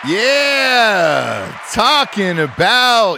Yeah, talking about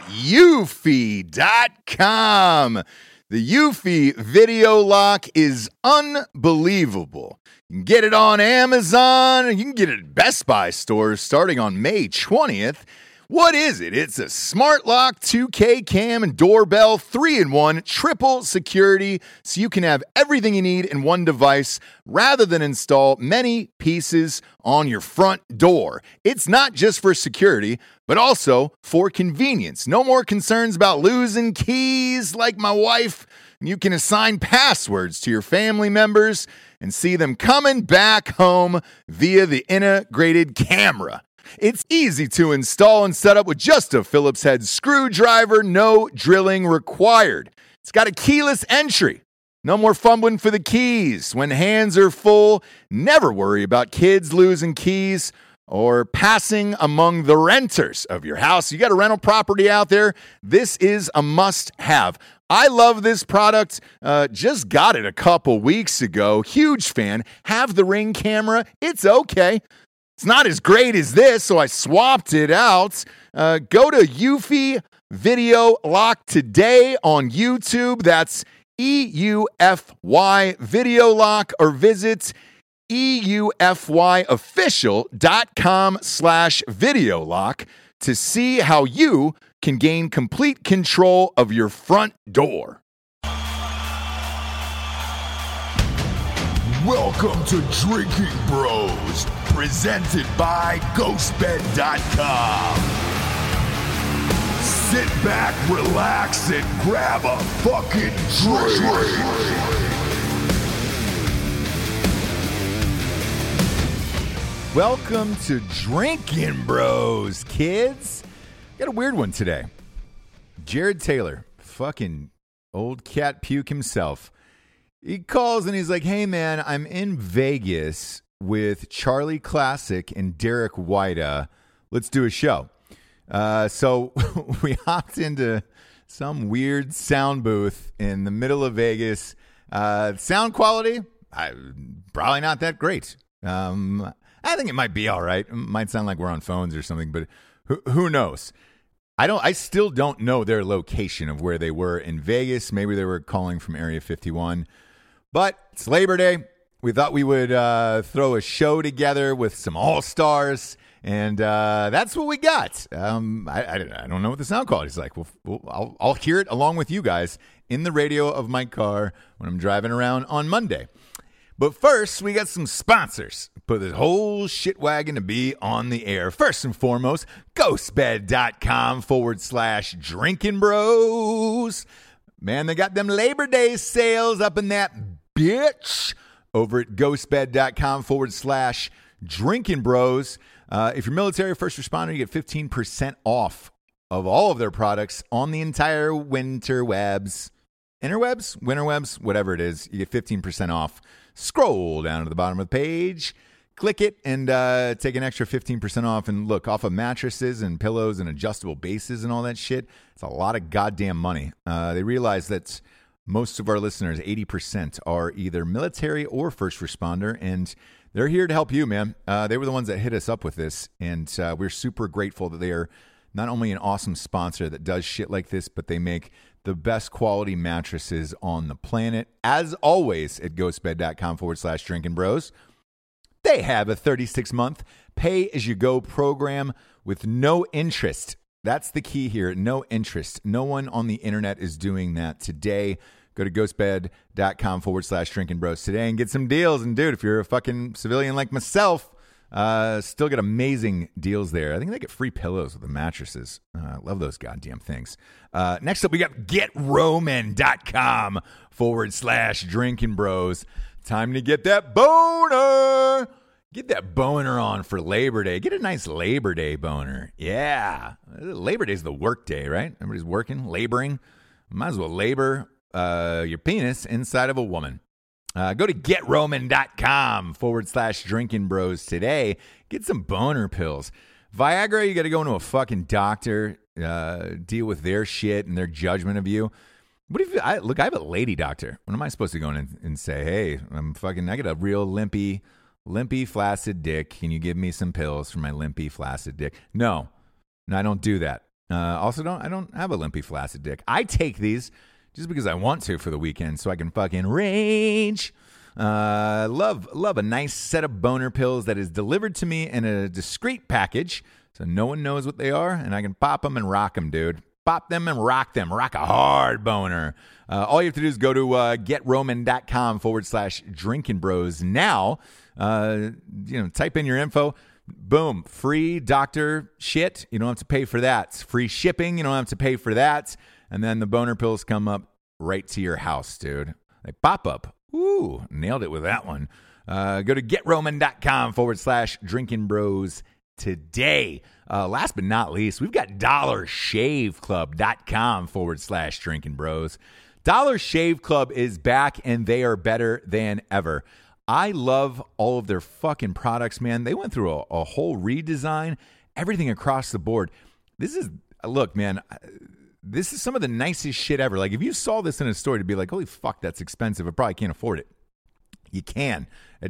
Eufy.com. The Eufy video lock is unbelievable. You can get it on Amazon, you can get it at Best Buy stores starting on May 20th. What is it? It's a smart lock, 2K cam, and doorbell, 3-in-1, triple security, so you can have everything you need in one device rather than install many pieces on your front door. It's not just for security, but also for convenience. No more concerns about losing keys like my wife. You can assign passwords to your family members and see them coming back home via the integrated camera. It's easy to install and set up with just a Phillips head screwdriver, no drilling required. It's got a keyless entry. No more fumbling for the keys. When hands are full, never worry about kids losing keys or passing among the renters of your house. You got a rental property out there, this is a must-have. I love this product. Just got it a couple weeks ago. Huge fan. Have the Ring camera. It's okay. It's not as great as this, so I swapped it out. Go to Eufy Video Lock today on YouTube. That's EUFY Video Lock, or visit EUFYofficial.com/video lock to see how you can gain complete control of your front door. Welcome to Drinking Bros, presented by GhostBed.com. Sit back, relax, and grab a fucking drink. Welcome to Drinking Bros, kids. Got a weird one today. Jared Taylor, fucking old cat puke himself. He calls and he's like, hey, man, I'm in Vegas with Charlie Classic and Derek White. Let's do a show. So we hopped into some weird sound booth in the middle of Vegas. Sound quality, probably not that great. I think it might be all right. It might sound like we're on phones or something, but who knows? I still don't know their location of where they were in Vegas. Maybe they were calling from Area 51. But it's Labor Day. We thought we would throw a show together with some all-stars, and that's what we got. I don't know what the sound quality is like. I'll hear it along with you guys in the radio of my car when I'm driving around on Monday. But first, we got some sponsors. Put this whole shit wagon to be on the air. First and foremost, ghostbed.com/drinking bros. Man, they got them Labor Day sales up in that bitch over at ghostbed.com/drinking bros. If you're military or first responder, you get 15% off of all of their products on the entire interwebs, whatever it is. You get 15% off. Scroll down to the bottom of the page, click it, and take an extra 15% off. And look, off of mattresses and pillows and adjustable bases and all that shit, it's a lot of goddamn money. They realize that most of our listeners, 80%, are either military or first responder, and they're here to help you, man. They were the ones that hit us up with this, and we're super grateful that they are not only an awesome sponsor that does shit like this, but they make the best quality mattresses on the planet. As always, at ghostbed.com/drinking bros, they have a 36-month pay-as-you-go program with no interest. That's the key here, no interest. No one on the internet is doing that today. Go to ghostbed.com/drinking bros today and get some deals. And dude, if you're a fucking civilian like myself, still get amazing deals there. I think they get free pillows with the mattresses. I love those goddamn things. Next up, we got GetRoman.com/drinking bros. Time to get that boner. Get that boner on for Labor Day. Get a nice Labor Day boner. Yeah. Labor Day's the work day, right? Everybody's working, laboring. Might as well labor your penis inside of a woman. Go to GetRoman.com/drinking bros today. Get some boner pills. Viagra, you got to go into a fucking doctor, deal with their shit and their judgment of you. What if I have a lady doctor. When am I supposed to go in and say, hey, I got a real limpy limpy, flaccid dick. Can you give me some pills for my limpy, flaccid dick? No, I don't do that. I don't have a limpy, flaccid dick. I take these just because I want to for the weekend so I can fucking rage. Love a nice set of boner pills that is delivered to me in a discreet package so no one knows what they are, and I can pop them and rock them, dude. Pop them and rock them. Rock a hard boner. All you have to do is go to getroman.com/drinkingbros now. Type in your info. Boom. Free doctor shit. You don't have to pay for that. It's free shipping. You don't have to pay for that. And then the boner pills come up right to your house, dude. They pop up. Ooh, nailed it with that one. Go to getroman.com/drinkingbros today. Last but not least, we've got dollarshaveclub.com/drinkingbros. Dollar Shave Club is back, and they are better than ever. I love all of their fucking products, man. They went through a whole redesign, everything across the board. Look, man, this is some of the nicest shit ever. Like, if you saw this in a store, to be like, holy fuck, that's expensive. I probably can't afford it. You can at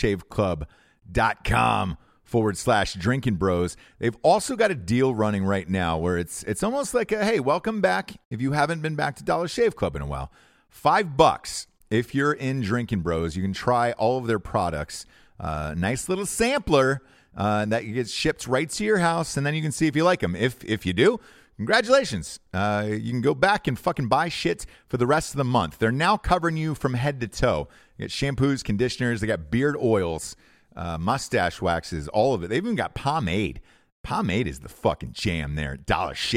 dollarshaveclub.com/drinkingbros. They've also got a deal running right now where it's almost like hey, welcome back if you haven't been back to Dollar Shave Club in a while. $5 if you're in Drinking Bros. You can try all of their products. Nice little sampler that gets shipped right to your house, and then you can see if you like them. If you do, congratulations. You can go back and fucking buy shit for the rest of the month. They're now covering you from head to toe. You got shampoos, conditioners, they got beard oils, mustache waxes, all of it. They've even got pomade. Pomade is the fucking jam there at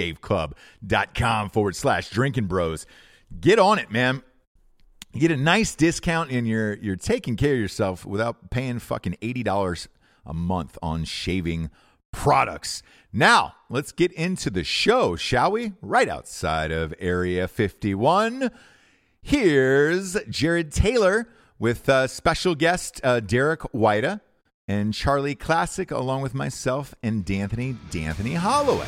dollarshaveclub.com/drinkingbros. Get on it, man. You get a nice discount and you're taking care of yourself without paying fucking $80 a month on shaving products. Now, let's get into the show, shall we? Right outside of Area 51. Here's Jared Taylor with special guest Derek Whita and Charlie Classic, along with myself and D'Anthony Holloway.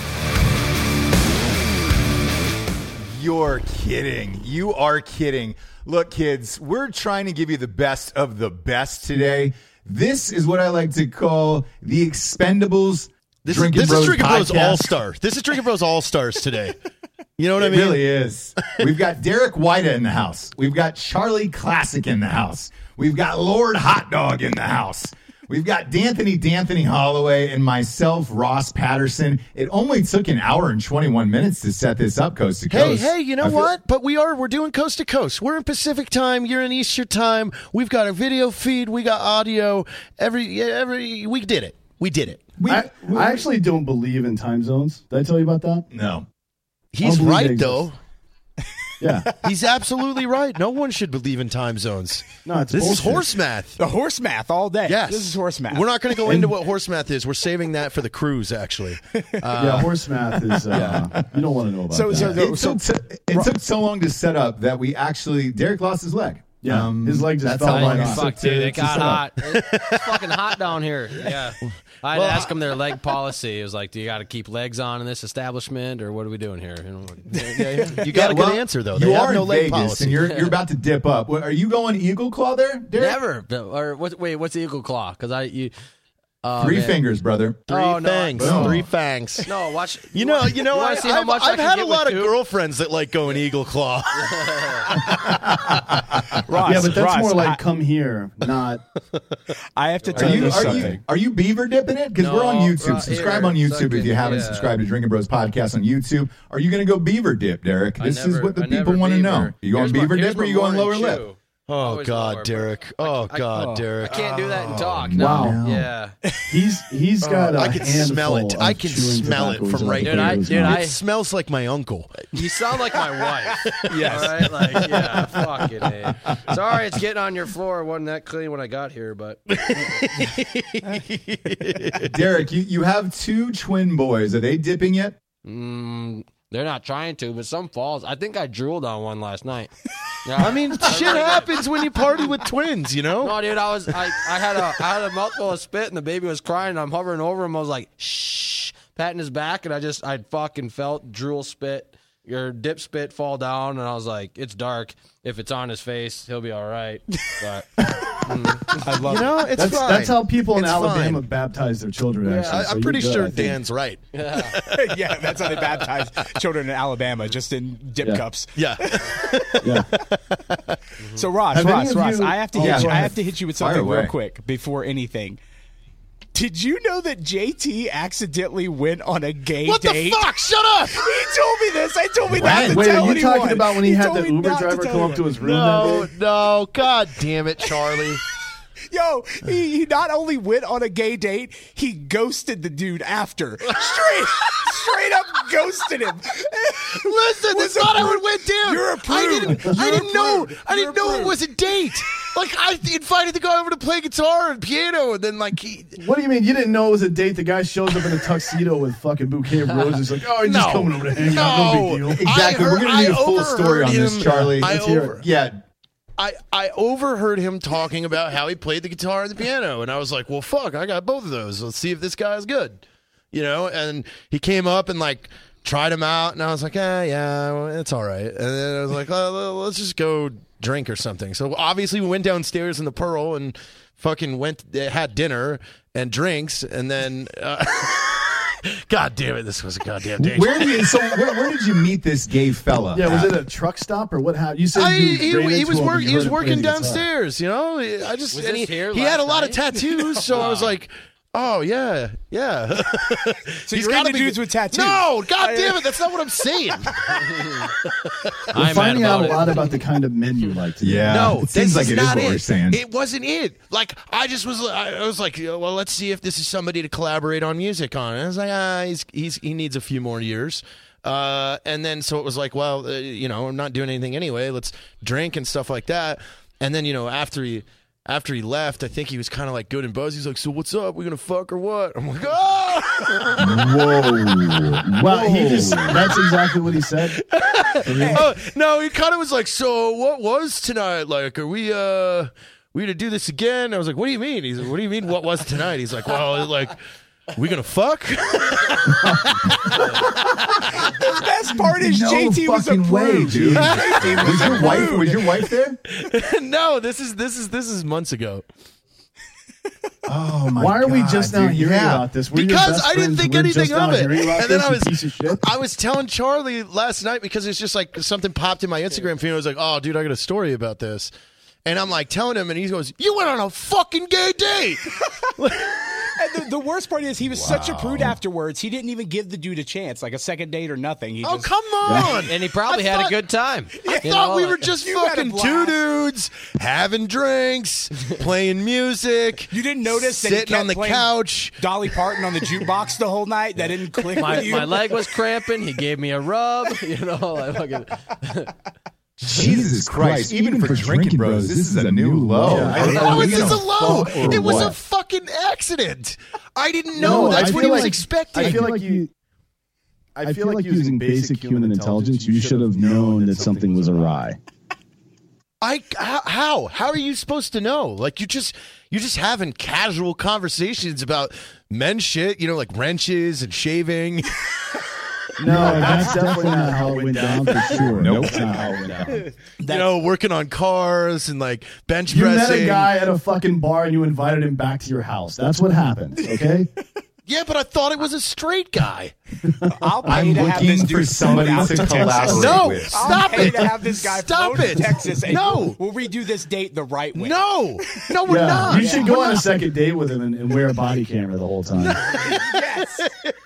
You're kidding. You are kidding. Look, kids, we're trying to give you the best of the best today. This is what I like to call the Expendables Drinking Bros Drinking Bros podcast. All-Star. This is Drinking Bros All-Stars today. You know what I mean? It really is. We've got Derek Whita in the house. We've got Charlie Classic in the house. We've got Lord Hot Dog in the house. We've got D'Anthony Holloway and myself, Ross Patterson. It only took an hour and 21 minutes to set this up coast to coast. Hey, you know what? But we're doing coast to coast. We're in Pacific time. You're in Eastern time. We've got a video feed. We got audio. Every we did it. We did it. I actually don't believe in time zones. Did I tell you about that? No. He's right, though. Yeah. He's absolutely right. No one should believe in time zones. No, it's This bullshit. is horse math. The horse math all day. Yes. This is horse math. We're not going to go into what horse math is. We're saving that for the cruise, actually. Yeah, horse math is, you don't want to know about that. It took so long to set up that we actually, Derek lost his leg. Yeah, his leg just that's fell how long right it off. Fuck, dude, it To got set hot. up. It's fucking hot down here. Yeah. I had to ask them their leg policy. It was like, do you got to keep legs on in this establishment, or what are we doing here? You know, You got a good answer, though. They You have are no in leg Vegas, policy. and you're about to dip up. Are you going Eagle Claw there, Derek? Never. Or what's the eagle claw? Because Three fingers, brother. Three fangs. Boom. Three fangs. No, watch. You know. wanna see how much I I've can had get a lot with of two? girlfriends that like going Eagle Claw. Ross, Yeah, but that's Ross, more like come here, not. I have to tell you something. Are you beaver dipping it? Because No, we're on YouTube. right Subscribe here. on YouTube if you haven't Yeah. subscribed to Drinking Bros Podcast on YouTube. Are you going to go beaver dip, Derek? This is what the I people never want to beaver. know. You going Here's beaver my- dip or you going lower here's my morning lip? chew. Oh Always God, lower, Derek. but Oh God, Derek. I can't do that and talk. No. Wow. Yeah. He's got a I can smell it. handful I of can chewing smell it tobacco from he's right allowed here. to put in his Dude, mouth. It smells like my uncle. You sound like my wife. Yes. All right? Like, yeah, fucking A. Sorry, it's getting on your floor. It wasn't that clean when I got here, but Derek, you have two twin boys. Are they dipping yet? they're not trying to, but some falls. I think I drooled on one last night. Yeah. I mean, shit happens when you party with twins, you know? No, dude, I had a mouthful of spit and the baby was crying. And I'm hovering over him. I was like, shh, patting his back, and I fucking felt drool spit, your dip spit fall down, and I was like, it's dark. If it's on his face, he'll be all right. But I love You know, it's fine. That's how people in It's Alabama fine. baptize their children. Actually, so I'm you're pretty good, sure I think. Dan's right. yeah, that's how they baptize children in Alabama, just in dip cups. Yeah. Yeah. So Ross, Have any of Ross, you- I have to Oh, hit go you. I ahead. have to hit you with Fire something real away. quick before anything. Did you know that JT accidentally went on a gay What date? the fuck? Shut up! He told me this. I told me not to Wait, tell are you anyone. talking about when he had told the me Uber not to driver tell come up to anyone. his room No, that day? no. God damn it, Charlie. Yo, he not only went on a gay date, he ghosted the dude after. Straight up ghosted him. Listen, that's not how it went down. You're approved. I didn't know. I You're didn't know it approved. was a date. Like I invited the guy over to play guitar and piano, and then like he. What do you mean? You didn't know it was a date? The guy shows up in a tuxedo with fucking bouquet of roses. Like, oh, he's just coming over to hang out. No big deal. Exactly. We're going to need a full story on this, Charlie. I Let's hear it. Yeah. I overheard him talking about how he played the guitar and the piano, and I was like, well, fuck, I got both of those. Let's see if this guy's good, you know. And he came up and like tried him out, and I was like, yeah, well, it's all right. And then I was like, let's just go drink or something. So obviously we went downstairs in the Pearl and fucking had dinner and drinks, and then. God damn it! This was a goddamn date. Where did you meet this gay fella? Yeah, was it a truck stop or what happened? You said he ran was into him and working. you He was heard him play working the guitar. downstairs. You know, I just Was and this here he had a last lot of night? tattoos, so I was like, oh yeah. So He's you're gotta into be- dudes with tattoos? No, god damn it, that's not what I'm saying. We're finding out a lot about the kind of men you like to Yeah. No, it seems this like is it is not what we're saying. It wasn't it. Like I was like, well, let's see if this is somebody to collaborate on music on. And I was like, he needs a few more years. And then so it was like, well, I'm not doing anything anyway. Let's drink and stuff like that. And then after he left, I think he was kind of like good and buzzy. He's like, so what's up? We gonna fuck or what? I'm like, oh. Whoa. Well, that's exactly what he said. Oh, no, he kind of was like, so what was tonight? Like, are we gonna do this again? I was like, what do you mean? He's like, what do you mean what was tonight? He's like, well, like, we gonna fuck? The best part is No JT was fucking way, approved. dude. JT was Was your wife there? No, this is months ago. Oh my Why are we God, just now dude. hearing Yeah. about this? We're your Because best I didn't friends think and we're just anything of now it. hearing about And then this, I you was piece of shit. I was telling Charlie last night because it's just like something popped in my Instagram feed. I was like, oh, dude, I got a story about this. And I'm like telling him, and he goes, you went on a fucking gay date. And the worst part is he was such a prude afterwards. He didn't even give the dude a chance, like a second date or nothing. He Oh, just, come on. And he probably I had thought- a good time. I You thought know, we were like- just You had a fucking blast. two dudes having drinks, playing music. You didn't notice that he sitting on kept the playing couch. Dolly Parton on the jukebox the whole night. That didn't click My with you. leg was cramping. He gave me a rub. You know, like fucking. Jesus Christ. Even for drinking bros, this is a new low. How is this a low? Fuck or It was a what? fucking accident. I didn't know. No, That's I what feel he was like- expecting. I feel like using basic human intelligence, you should have known that something was awry. How are you supposed to know? Like you're just having casual conversations about men shit, like wrenches and shaving. No, that's definitely not how it went down for sure. Nope. That's not how it went down. Working on cars and like bench You met pressing. a guy at a fucking bar and you invited him back to your house. That's what happened, okay? Yeah, but I thought it was a straight guy. I'll pay I'm to have looking this for dude somebody flown out to Texas. collaborate No, with. I'll stop pay it. to have this guy Stop flown it. to Texas. And No. we'll redo this date the right way. No, we're Yeah, not. you should go on a second date with him and wear a body camera the whole time. Yes.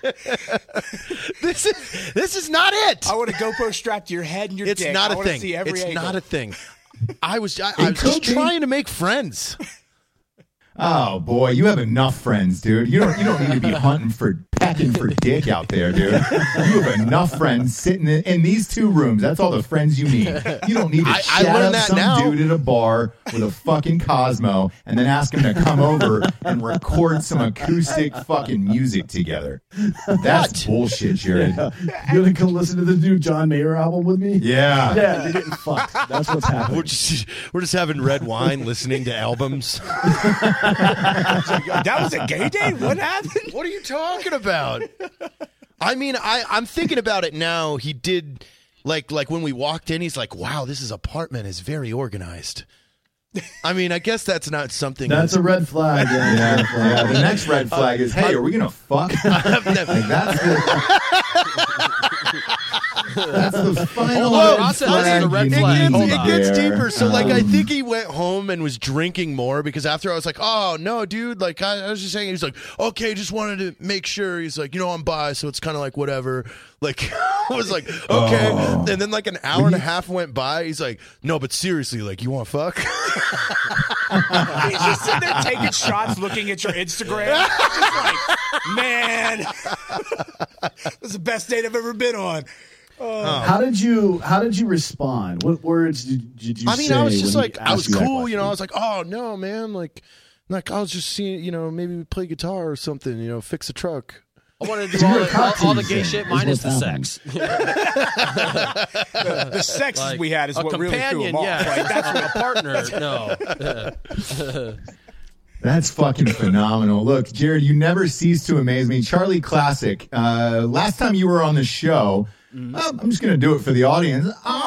This is not it. I want a GoPro strapped to your head and your It's dick. not I a wanna thing. See every It's angle. not a thing. I was just trying to make friends. Oh boy, you have enough friends, dude. You don't need to be pecking for dick out there, dude. You have enough friends sitting in these two rooms. That's all the friends you need. You don't need to I chat learned up that some now. dude at a bar with a fucking Cosmo and then ask him to come over and record some acoustic fucking music together. That's bullshit, Jared. You gonna come listen to the new John Mayer album with me? Yeah. Yeah, they're getting fucked. That's what's happening. We're just having red wine, listening to albums. That was a gay date? What happened? What are you talking about? I mean, I'm thinking about it now. He did like when we walked in, he's like, "Wow, this apartment is very organized." I mean, I guess that's not something. That's a red flag. Yeah. The next red flag is, hey, are we gonna fuck? Like, that's the final Well, red said flag. this is a red you flag. need It gets there. deeper. So, like, I think he went home and was drinking more because after I was like, oh, no, dude. Like, I was just saying, he's like, okay, just wanted to make sure. He's like, I'm bi, so it's kind of like whatever. Like, I was like, okay. And then, like, an hour and a half went by. He's like, no, but seriously, like, you want to fuck? He's just sitting there taking shots, looking at your Instagram. Just like, man, this is the best date I've ever been on. How did you respond? What words did you say? I mean, I was just when like, he I was asked you that cool, question? I was like, oh no, man, like I was just seeing, maybe we play guitar or something, fix a truck. I wanted to So do you're a cock all the teaser, gay is shit what's minus the happening. sex. The sex Like, we had is a what really threw companion, him off. yeah. Like, That's a partner. No. That's fucking phenomenal. Look, Jared, you never cease to amaze me. Charlie Classic, last time you were on the show, I'm just going to do it for the audience.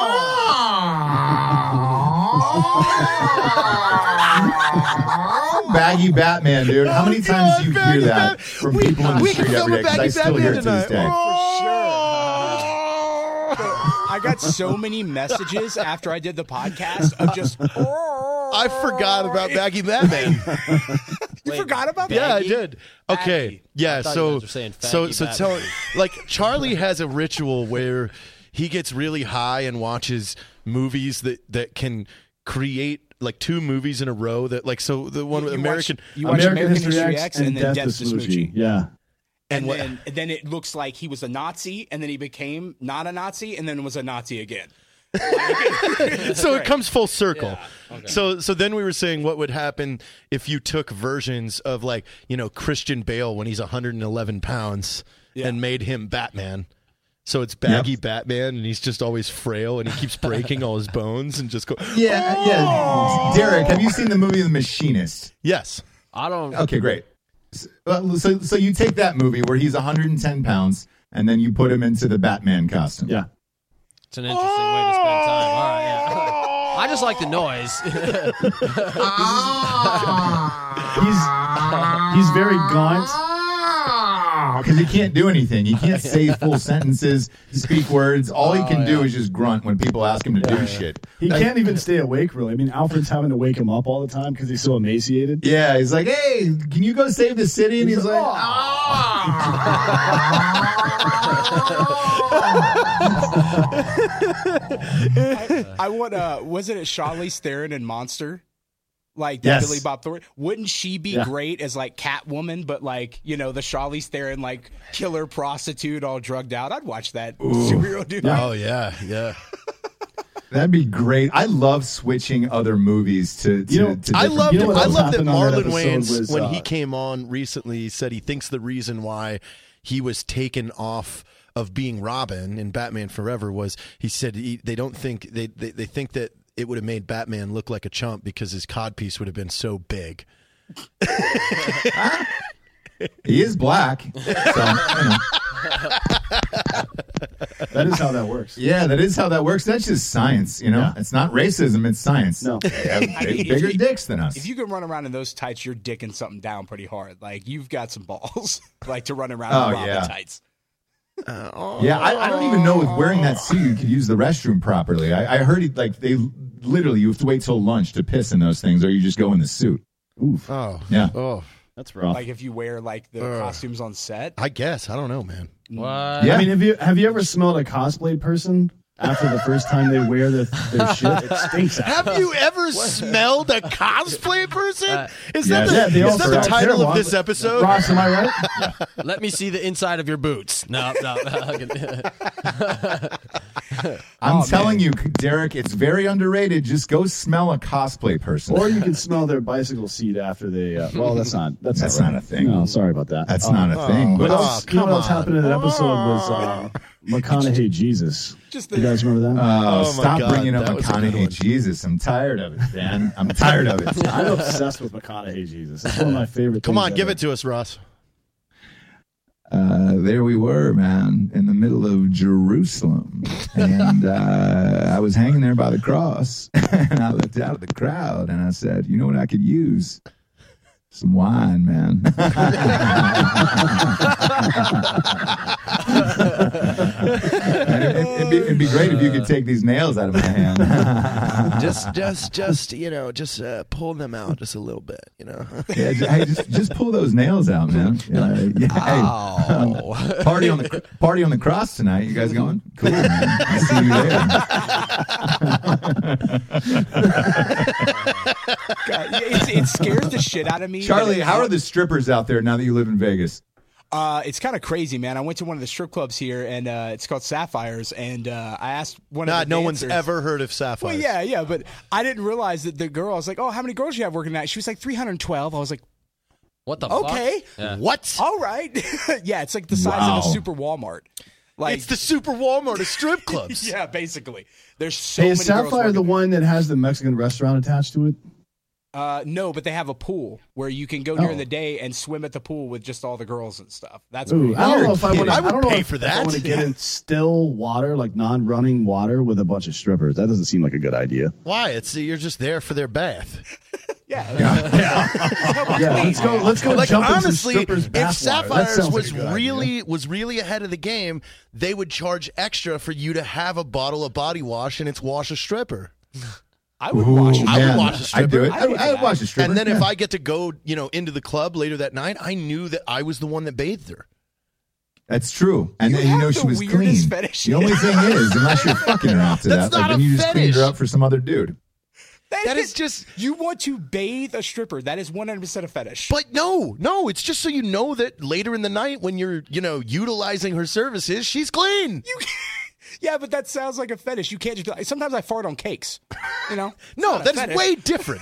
Baggy Batman, dude. How many times do you hear that from people in the we street can every day? film a 'Cause I Baggy still hear it to Batman this day. tonight. I got so many messages after I did the podcast of just. I forgot about Baggy Batman. You forgot about that? Yeah, I Baggy? did. Okay. Baggy. Yeah, I thought so you guys were saying so faggy tell Batman. like Charlie has a ritual where he gets really high and watches movies that can create like 2 movies in a row that like so the one with American You watch American History X and then Death to Smoochie. Yeah. And what- then it looks like he was a Nazi, and then he became not a Nazi, and then was a Nazi again. So it comes full circle. Yeah. Okay. So then we were saying what would happen if you took versions of like, Christian Bale when he's 111 pounds and made him Batman. So it's Baggy Batman, and he's just always frail, and he keeps breaking all his bones and just go. Yeah. Derek, have you seen the movie The Machinist? Yes. I don't. Okay, great. So you take that movie where he's 110 pounds, and then you put him into the Batman costume. Yeah. It's an interesting way to spend time. All right, yeah. I just like the noise. He's very gaunt. Because he can't do anything. He can't say full sentences, speak words. All he can do is just grunt when people ask him to do shit. He can't even stay awake, really. I mean, Alfred's having to wake him up all the time because he's so emaciated. Yeah, he's like, hey, can you go save the city? And he's like, I want. Wasn't it Charlize Theron in Monster? Like Yes. Billy Bob Thornton. Wouldn't she be great as like Catwoman, but like, the Charlize Theron like killer prostitute all drugged out? I'd watch that superhero dude. Oh yeah. that'd be great. I love switching other movies to I loved You know what I else loved that happened on that Marlon episode Wayans was, when he came on recently he said he thinks the reason why he was taken off of being Robin in Batman Forever was he said they don't think they think that it would have made Batman look like a chump because his codpiece would have been so big. He is black. So, That is how that works. yeah, that is how that works. That's just science, Yeah. It's not racism, it's science. No. They have if bigger you- dicks than us. If you can run around in those tights, you're dicking something down pretty hard. Like you've got some balls, like to run around in Robin yeah. tights. Yeah, I don't even know if wearing that suit you could use the restroom properly. I heard they literally you have to wait till lunch to piss in those things, or you just go in the suit. Oof. Oh. Yeah. Oh. That's rough. Like if you wear like the costumes on set. I guess. I don't know, man. What? Yeah. I mean, have you ever smelled a cosplay person after the first time they wear their shit? It stinks. Have you ever smelled a cosplay person? Is yes. that they the, all is that the smell title terrible. of this episode? Ross, am I right? Let me see the inside of your boots. No. I'm telling you, Derek, it's very underrated. Just go smell a cosplay person. Or you can smell their bicycle seat after they. Well, that's not That's right. not a thing. No, sorry about that. That's not a thing. What But else? You know what else happened in that episode was McConaughey Jesus. You guys remember that? my stop God, bringing up that was a good McConaughey one. Jesus. I'm tired of it, Dan. I'm tired of it. I'm obsessed with McConaughey Jesus. It's one of my favorite. Come things on, give ever. it to us, Ross. There we were, man, in the middle of Jerusalem. And I was hanging there by the cross, and I looked out at the crowd, and I said, you know what I could use? Some wine, man. It'd be great if you could take these nails out of my hand. just pull them out just a little bit, Yeah, just pull those nails out, man. Hey, party on the cross tonight. You guys going? Cool, man. I'll see you there. God, it scares the shit out of me. Charlie, how are the strippers out there now that you live in Vegas? It's kind of crazy, man. I went to one of the strip clubs here, and it's called Sapphires. And I asked one of the no one's dancers- ever heard of Sapphires. Well, yeah, but I didn't realize that the girl. I was like, "Oh, how many girls do you have working tonight?" She was like 312. I was like, What the "Okay, fuck? Yeah. What? all right." Yeah, it's like the size of a super Walmart. Like It's the Super Walmart of strip clubs. yeah, basically. There's so Hey, many. is girls Sapphire the working one that has the Mexican restaurant attached to it? No, but they have a pool where you can go during the day and swim at the pool with just all the girls and stuff. That's Ooh, pretty I don't know if I want to. I would don't know pay if, for if that. I want to get in still water, like non-running water, with a bunch of strippers. That doesn't seem like a good idea. Why? You're just there for their bath. yeah. Yeah, let's go. Like jump in some honestly, strippers' if bath water. That Sapphires sounds like was a good idea. really ahead of the game, they would charge extra for you to have a bottle of body wash and it's wash a stripper. I would watch it. I would Man, watch a stripper. I'd do it. I'd do I'd that. watch a stripper. And then if yeah. I get to go, into the club later that night, I knew that I was the one that bathed her. That's true. And You then have she the was weirdest clean. fetish. The only thing is, unless you're fucking her after That's that, not then a you just cleaned her fetish. up for some other dude. That is just. You want to bathe a stripper. That is 100% a fetish. But no, it's just so you know that later in the night when you're, utilizing her services, she's clean. Yeah, but that sounds like a fetish. You can't just. Sometimes I fart on cakes. No, not a that is fetish. way different.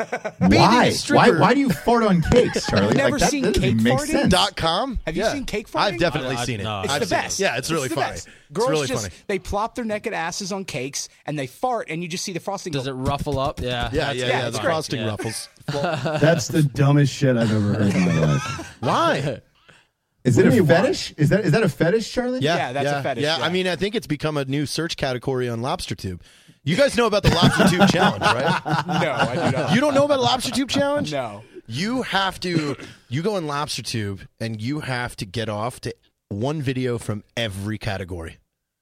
Why? stripper- Why do you fart on cakes, Charlie? You've never that seen doesn't cake make farting? sense. .com? Have you Yeah. seen cake farting? I've definitely I- seen it. no. It's I've the seen it. best. Yeah, it's really the funny. best. It's Girls really just funny. they plop their naked asses on cakes and they fart, and you just see the frosting. Does go, it ruffle up? Yeah. Yeah, it's the great. frosting Yeah. ruffles. That's the dumbest shit I've ever heard in my life. Why? Is it What do a you want? fetish? Is that a fetish, Charlie? Yeah, that's a fetish, Yeah, yeah. I mean, I think it's become a new search category on LobsterTube. You guys know about the LobsterTube challenge, right? No, I do not. You don't know about LobsterTube challenge? No. You have to. You go in LobsterTube and you have to get off to one video from every category.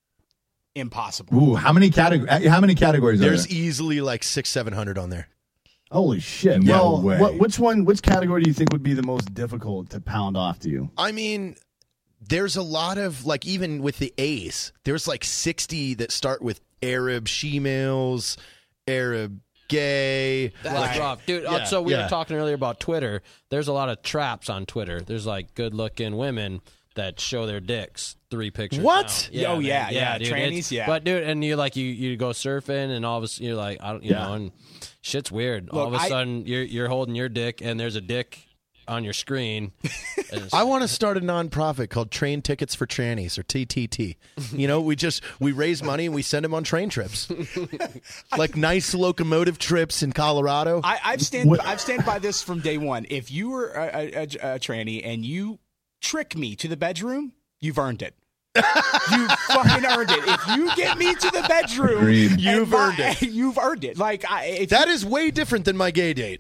Impossible. Ooh, how many categories are There's there? easily like 600-700 on there. Holy shit! No well, way. which category do you think would be the most difficult to pound off to you? I mean, there's a lot of like even with the A's, there's like 60 that start with Arab she-males, Arab gay. That's rough, dude. Yeah, So we yeah. were talking earlier about Twitter. There's a lot of traps on Twitter. There's like good-looking women that show their dicks 3 pictures. What? down. Oh, man. yeah, dude. trannies, It's- yeah. But dude, and you like you go surfing, and all of a sudden you're like, I don't, you know, and shit's weird. all Look, of a sudden you're holding your dick, and there's a dick on your screen. And it's- I want to start a nonprofit called Train Tickets for Trannies, or TTT. We raise money and we send them on train trips, like nice locomotive trips in Colorado. I've stand by this from day one. If you were a tranny and you trick me to the bedroom, you've earned it. You fucking earned it. If you get me to the bedroom, Agreed. You've earned it. You've earned it. Like That is way different than my gay date.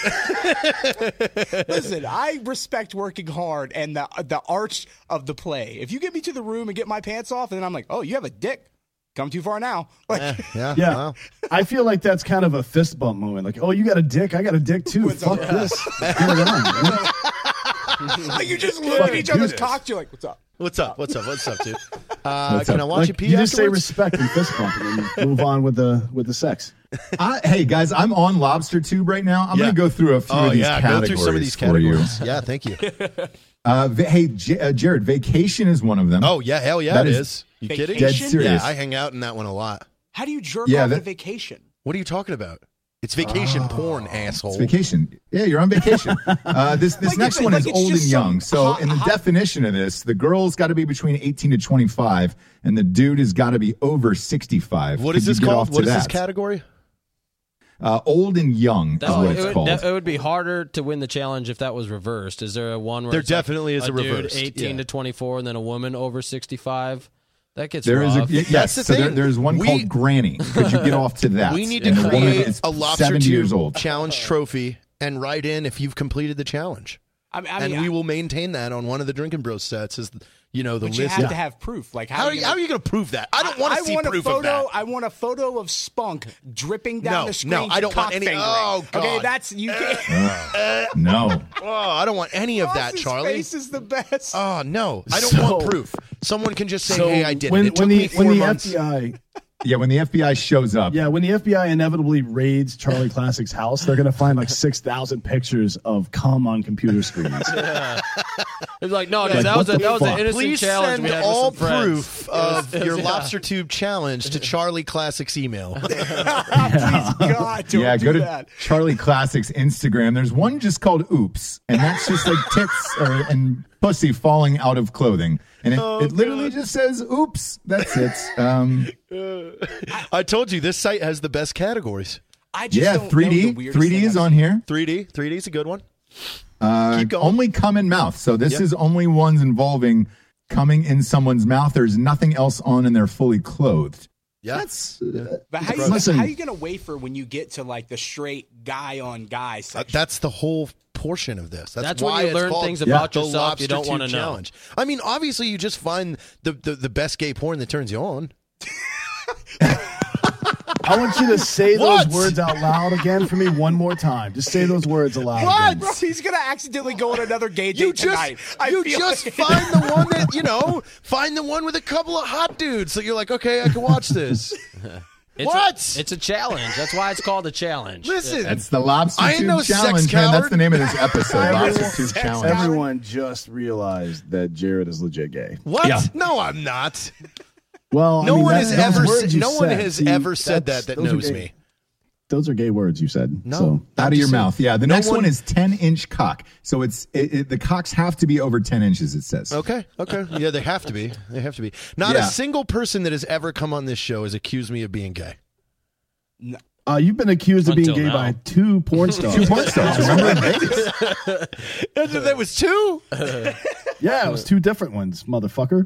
listen, I respect working hard and the arch of the play. If you get me to the room and get my pants off, and then I'm like, oh, you have a dick. Come too far now. Like, Yeah. Yeah, well. I feel like that's kind of a fist bump moment. Like, oh, you got a dick, I got a dick too. Fuck this. Let's get it on. man. like you just look at each other's cocks. You're like, what's up? What's up, dude? What's Can up? I watch you Like, pee you just say afterwards? respect and fist bump, and then move on with the sex. Hey guys, I'm on LobsterTube right now. I'm Yeah. going to go through a few of these go categories through some of these for you. categories. Yeah, thank you. Hey, Jared, vacation is one of them. Oh yeah, hell yeah, That it is is. You kidding? dead serious. Yeah, I hang out in that one a lot. How do you jerk Yeah, off that- on vacation? What are you talking about? It's vacation porn, asshole. It's vacation. Yeah, you're on vacation. This Like next it's- one like is it's old and just young. some So hot- in the hot- definition of this, the girl's got to be between 18 to 25, and the dude has got to be over 65. What Could is you this get called? off to What is this that? category? Old and young is what it it's would, called. it would be harder to win the challenge if that was reversed. Is there a one where There it's like definitely is a dude reversed, 18 yeah. to 24 and then a woman over 65? That gets There is rough. yes. That's the So thing. there's one called Granny. Could you get off to that? We need to And the woman create is a Lobster 70 years Tube old. challenge trophy and write in if you've completed the challenge. And we will maintain that on one of the Drinking Bros sets as, you know, the But list. you have to have proof. Like How are you going to prove that? I don't want to see want proof a photo, of that. I want a photo of spunk dripping down No, the screen. no, I don't want cock any- fingering. oh, God. Okay, that's you can't. No. Oh, I don't want any of that, Ross's Charlie. face is the best. Oh, no. I don't So- want proof. Someone can just say, So hey, I did when, it. It when took the me 4 when the months. FBI Yeah, when the FBI shows up. Yeah, when the FBI inevitably raids Charlie Classic's house, they're going to find like 6,000 pictures of cum on computer screens. It's like, no, dude, Like, that was what the an fuck? innocent Please challenge send we had all with some friends. proof of your Yeah. Lobster Tube challenge to Charlie Classic's email. Please, God, don't Yeah, do go to that. Charlie Classic's Instagram. There's one just called Oops, and that's just like tits and pussy falling out of clothing. And it literally just says Oops. That's it. I told you, this site has the best categories. I just Yeah, don't know the 3D. weirdest 3D thing is I've on here. 3D is a good one. Keep going. Only cum in mouth. So this is only ones involving coming in someone's mouth. There's nothing else on, and they're fully clothed. Yeah. That's But Listen. how you gonna wafer when you get to like the straight guy on guy section? That's the whole portion of this. That's why when you it's learn called things about the yourself Lobster you don't Tube wanna know. challenge. I mean, obviously, you just find the best gay porn that turns you on. I want you to say What? those words out loud again for me one more time. Just say those words aloud. What? again. Bro, he's gonna accidentally go on another gay date You tonight. just find the one that, you know, find the one with a couple of hot dudes. So you're like, okay, I can watch this. What? It's a challenge. That's why it's called a challenge. Listen, That's the Lobster I ain't Tube no sex Challenge, man. That's coward. the name of this episode. Lobster Tube Sex Challenge. Everyone just realized that Jared is legit gay. what? Yeah. No, I'm not. Well, No I mean, one that- has those ever words said, you no one said, has see, ever said that's- that those are knows gay- me. Those are gay words you said. No. So Out of your just saying. mouth. Yeah. The No next one one- is 10-inch cock. So it's the cocks have to be over 10 inches, it says. Okay. Yeah, they have to be. They have to be. Not Yeah. a single person that has ever come on this show has accused me of being gay. you've been accused of being Until gay now. by 2 porn stars. 2 porn stars. Remember in Vegas? That was 2? Yeah, it was 2 different ones, motherfucker.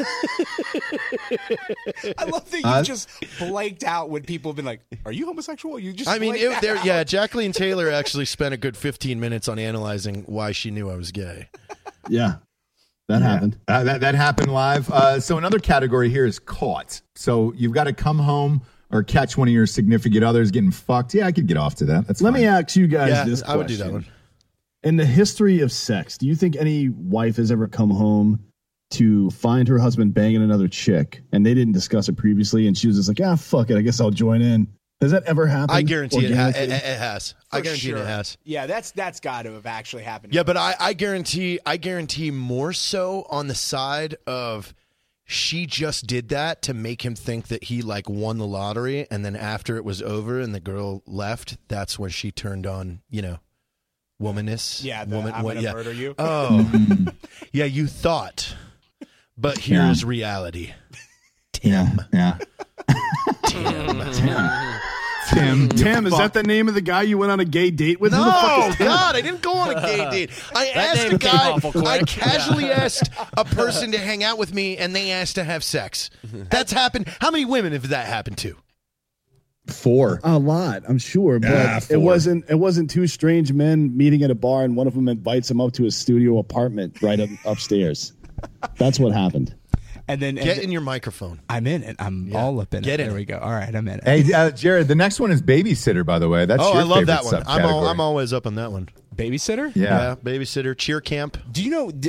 I love that you just blanked out when people have been like, "Are you homosexual?" You just. I mean, blanked out. yeah, Jacqueline Taylor actually spent a good 15 minutes on analyzing why she knew I was gay. Yeah, that happened. That happened live. So another category here is caught. So you've got to come home or catch one of your significant others getting fucked. Yeah, I could get off to that. That's Let fine. me ask you guys Yeah, this question. I would do that one. In the history of sex, do you think any wife has ever come home to find her husband banging another chick and they didn't discuss it previously and she was just like, ah, fuck it, I guess I'll join in? Has that ever happened? I guarantee it organically? has. I For guarantee sure. it has. Yeah, that's got to have actually happened. Yeah, but I guarantee more so on the side of she just did that to make him think that he like won the lottery, and then after it was over and the girl left, that's when she turned on, you know, womanness. Yeah, woman. I'm gonna yeah. murder you. Oh, yeah, you thought, but here's reality. Tim. Yeah. Tim. Tim, is that the name of the guy you went on a gay date with? Who the fuck No, is Tim? God, I didn't go on a gay date. I asked name a came guy, awful quick. I casually asked a person to hang out with me, and they asked to have sex. That's happened. How many women have that happened to? 4. A lot, I'm sure, but it wasn't 2 strange men meeting at a bar and one of them invites him up to his studio apartment right upstairs. That's what happened. And then Get in your microphone. I'm in it. I'm all up in Get it. in There it. we go. All right, I'm in it. Hey, Jared, the next one is babysitter, by the way. That's Oh, your I love favorite that one. subcategory. I'm always up on that one. Babysitter? Yeah. Babysitter, cheer camp. Do you know?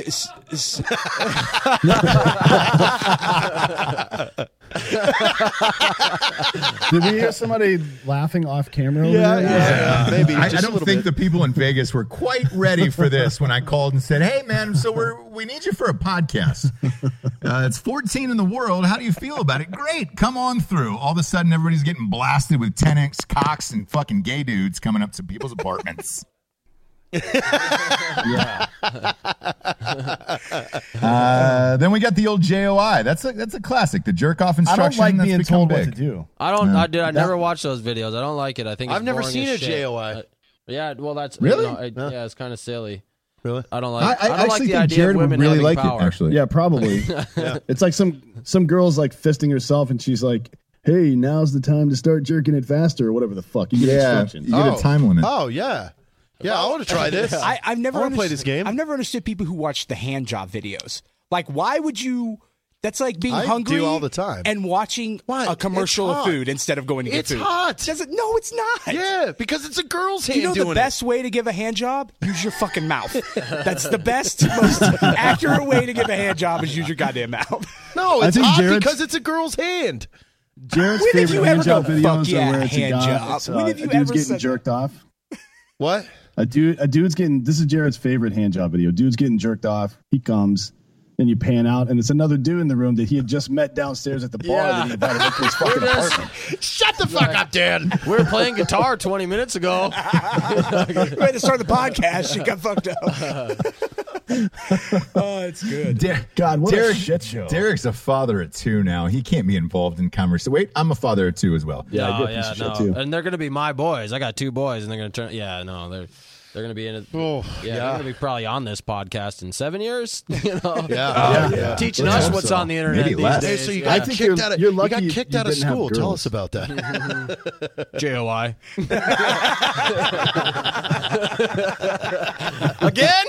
Did we hear somebody laughing off camera? Over there? Maybe. I just a don't little think bit. the people in Vegas were quite ready for this when I called and said, "Hey, man, so we need you for a podcast. It's 14 in the world. How do you feel about it? Great, come on through." All of a sudden, everybody's getting blasted with 10x cocks and fucking gay dudes coming up to people's apartments. Then we got the old JOI. That's a classic. The jerk off I instruction. don't like that's being become told big. what to do. I don't. I never watch those videos. I don't like it. I think it's I've never boring seen as a shit. JOI. Yeah, well, that's Really? yeah, it's kind of silly. Really? I don't like. I I don't actually like the think idea Jared of would women really having like power. it. Actually, Yeah, probably. It's like some girl's like fisting herself, and she's like, "Hey, now's the time to start jerking it faster," or whatever the fuck. You get yeah, instructions. you get a time limit. Oh yeah. Yeah, I want to try this. I've never I wanna play this game. I've never understood people who watch the hand job videos. Like, why would you? That's like being I hungry do all the time. and watching What? a commercial It's of hot. food instead of going to get It's food. hot. Does it? No, it's not. Yeah, because it's a girl's hand You know doing the best way to give a hand job? Use your fucking mouth. That's the best, most accurate way to give a hand job is use your goddamn mouth. it. No, I it's think hot Jared's- because it's a girl's hand. Jared's When have you favorite hand ever job go, videos "Fuck yeah, are where it's hand a guy, job"? it's, When have you a dude's ever getting said jerked off. What? A dude's getting. This is Jared's favorite hand job video. Dude's getting jerked off. He comes. Then you pan out, and it's another dude in the room that he had just met downstairs at the bar that he invited up to his fucking apartment. Shut the fuck up, Dan. We were playing guitar 20 minutes ago. We had to start the podcast. She got fucked up. Oh, it's good. God, what Derek, a shit show. Derek's a father of 2 now. He can't be involved in conversation. Wait, I'm a father of 2 as well. Yeah, No, I get a piece of shit, no. too. And they're gonna be my boys. I got 2 boys, and they're gonna turn. Yeah, no, they're gonna be in it. Oh, They're gonna be probably on this podcast in 7 years. You know, Yeah. teaching Let's us hope what's so. on the internet Maybe these less. Hey, days. so you Yeah. got I think kicked out of you're you lucky got you kicked out of didn't have school. Tell girls. us about that. JOI. Again?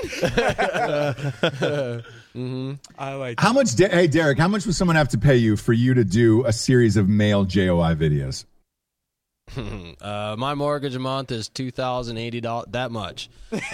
I like How much? Hey, Derek, how much would someone have to pay you for you to do a series of male JOI videos? My mortgage a month is $2,080. That much.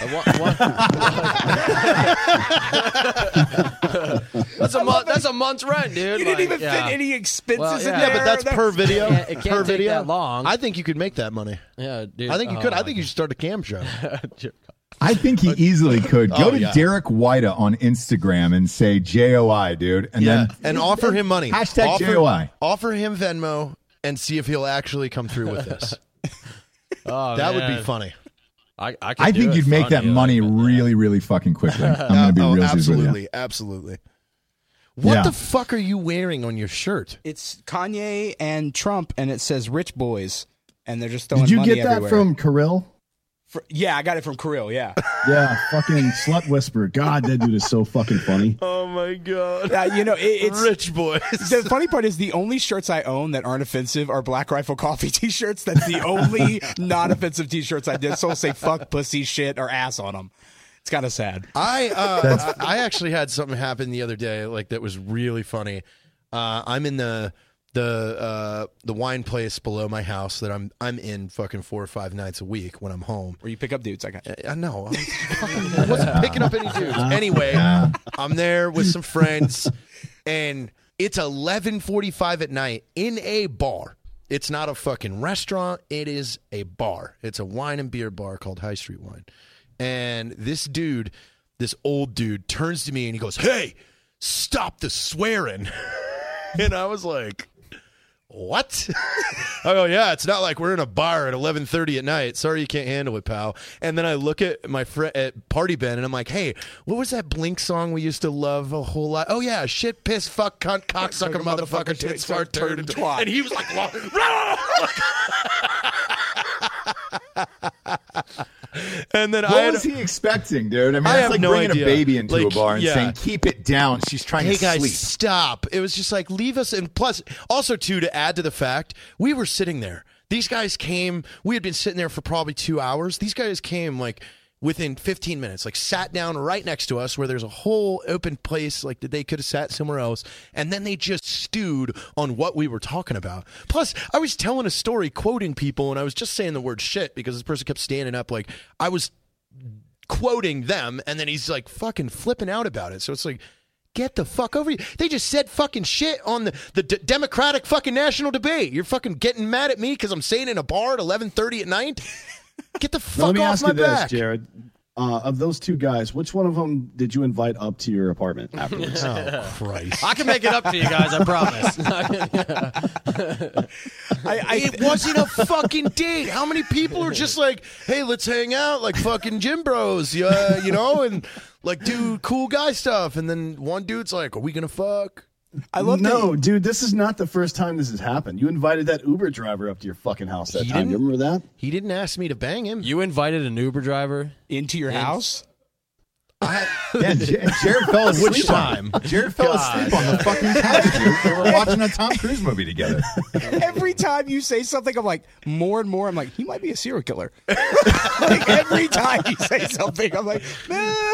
That's a month's rent, dude. You didn't even yeah. fit any expenses Well, in yeah. there. Yeah, but that's per video. It can't per take video. that long. I think you could make that money. Yeah, dude. I think you could. I think you should start a cam show. I think he easily could. Go Oh, to yeah. Derek Whita on Instagram and say JOI, dude. And then and offer him money. Hashtag offer, JOI. Offer him Venmo and see if he'll actually come through with this. Oh, That would man. be funny. I I think you'd make that money really, really fucking quickly. I'm going to be real serious with you. absolutely, absolutely. What Yeah. the fuck are you wearing on your shirt? It's Kanye and Trump, and it says "Rich Boys," and they're just throwing Did you money get that everywhere. from Kirill? Yeah, I got it from Kirill. Yeah, Yeah, fucking slut whisperer. God, that dude is so fucking funny. Oh my god! you know it's Rich boys. The funny part is the only shirts I own that aren't offensive are Black Rifle Coffee T-shirts. That's the only non-offensive T-shirts I did. So say fuck, pussy, shit, or ass on them. It's kind of sad. I actually had something happen the other day, like that was really funny. I'm in the wine place below my house that I'm in fucking 4 or 5 nights a week when I'm home. Where you pick up dudes. I got. I know. I wasn't picking up any dudes. Anyway, I'm there with some friends, and it's 11:45 at night in a bar. It's not a fucking restaurant. It is a bar. It's a wine and beer bar called High Street Wine. And this dude, this old dude, turns to me and he goes, "Hey, stop the swearing." And I was like, what? I go, yeah, it's not like we're in a bar at 11:30 at night. Sorry you can't handle it, pal. And then I look at my friend at Party Ben and I'm like, hey, what was that Blink song we used to love a whole lot? Oh, yeah, shit, piss, fuck, cunt, cocksucker, motherfucker, tits, fart, turd, and twat. And he was like, and then What was he expecting, dude? I mean, I it's have like no bringing idea. a baby into a Like, bar and yeah. saying, keep it down. She's trying hey to guys, sleep. stop. It was just like, leave us. And plus, also, too, to add to the fact, we were sitting there. These guys came. We had been sitting there for probably 2 hours. These guys came like within 15 minutes, like sat down right next to us where there's a whole open place like that they could have sat somewhere else. And then they just stewed on what we were talking about. Plus, I was telling a story quoting people and I was just saying the word shit because this person kept standing up like I was quoting them, and then he's like fucking flipping out about it. So it's like, get the fuck over you. They just said fucking shit on the Democratic fucking national debate. You're fucking getting mad at me because I'm saying in a bar at 11:30 at night? Get the Now, fuck let me off ask my you this, back. Jared. Of those two guys, which one of them did you invite up to your apartment afterwards? Oh, Christ. I can make it up to you guys, I promise. It wasn't a fucking date. How many people are just like, hey, let's hang out like fucking gym bros, you know, and like do cool guy stuff. And then one dude's like, are we going to fuck? I love No, dude, this is not the first time this has happened. You invited that Uber driver up to your fucking house that He time. You didn't? remember that? He didn't ask me to bang him. You invited an Uber driver? into your house. Yeah, Jared fell asleep. Which time? Jared fell asleep on the fucking couch, dude. We were watching a Tom Cruise movie together. Every time you say something, I'm like, more and more, I'm like, he might be a serial killer. Like, every time you say something, I'm like, nah.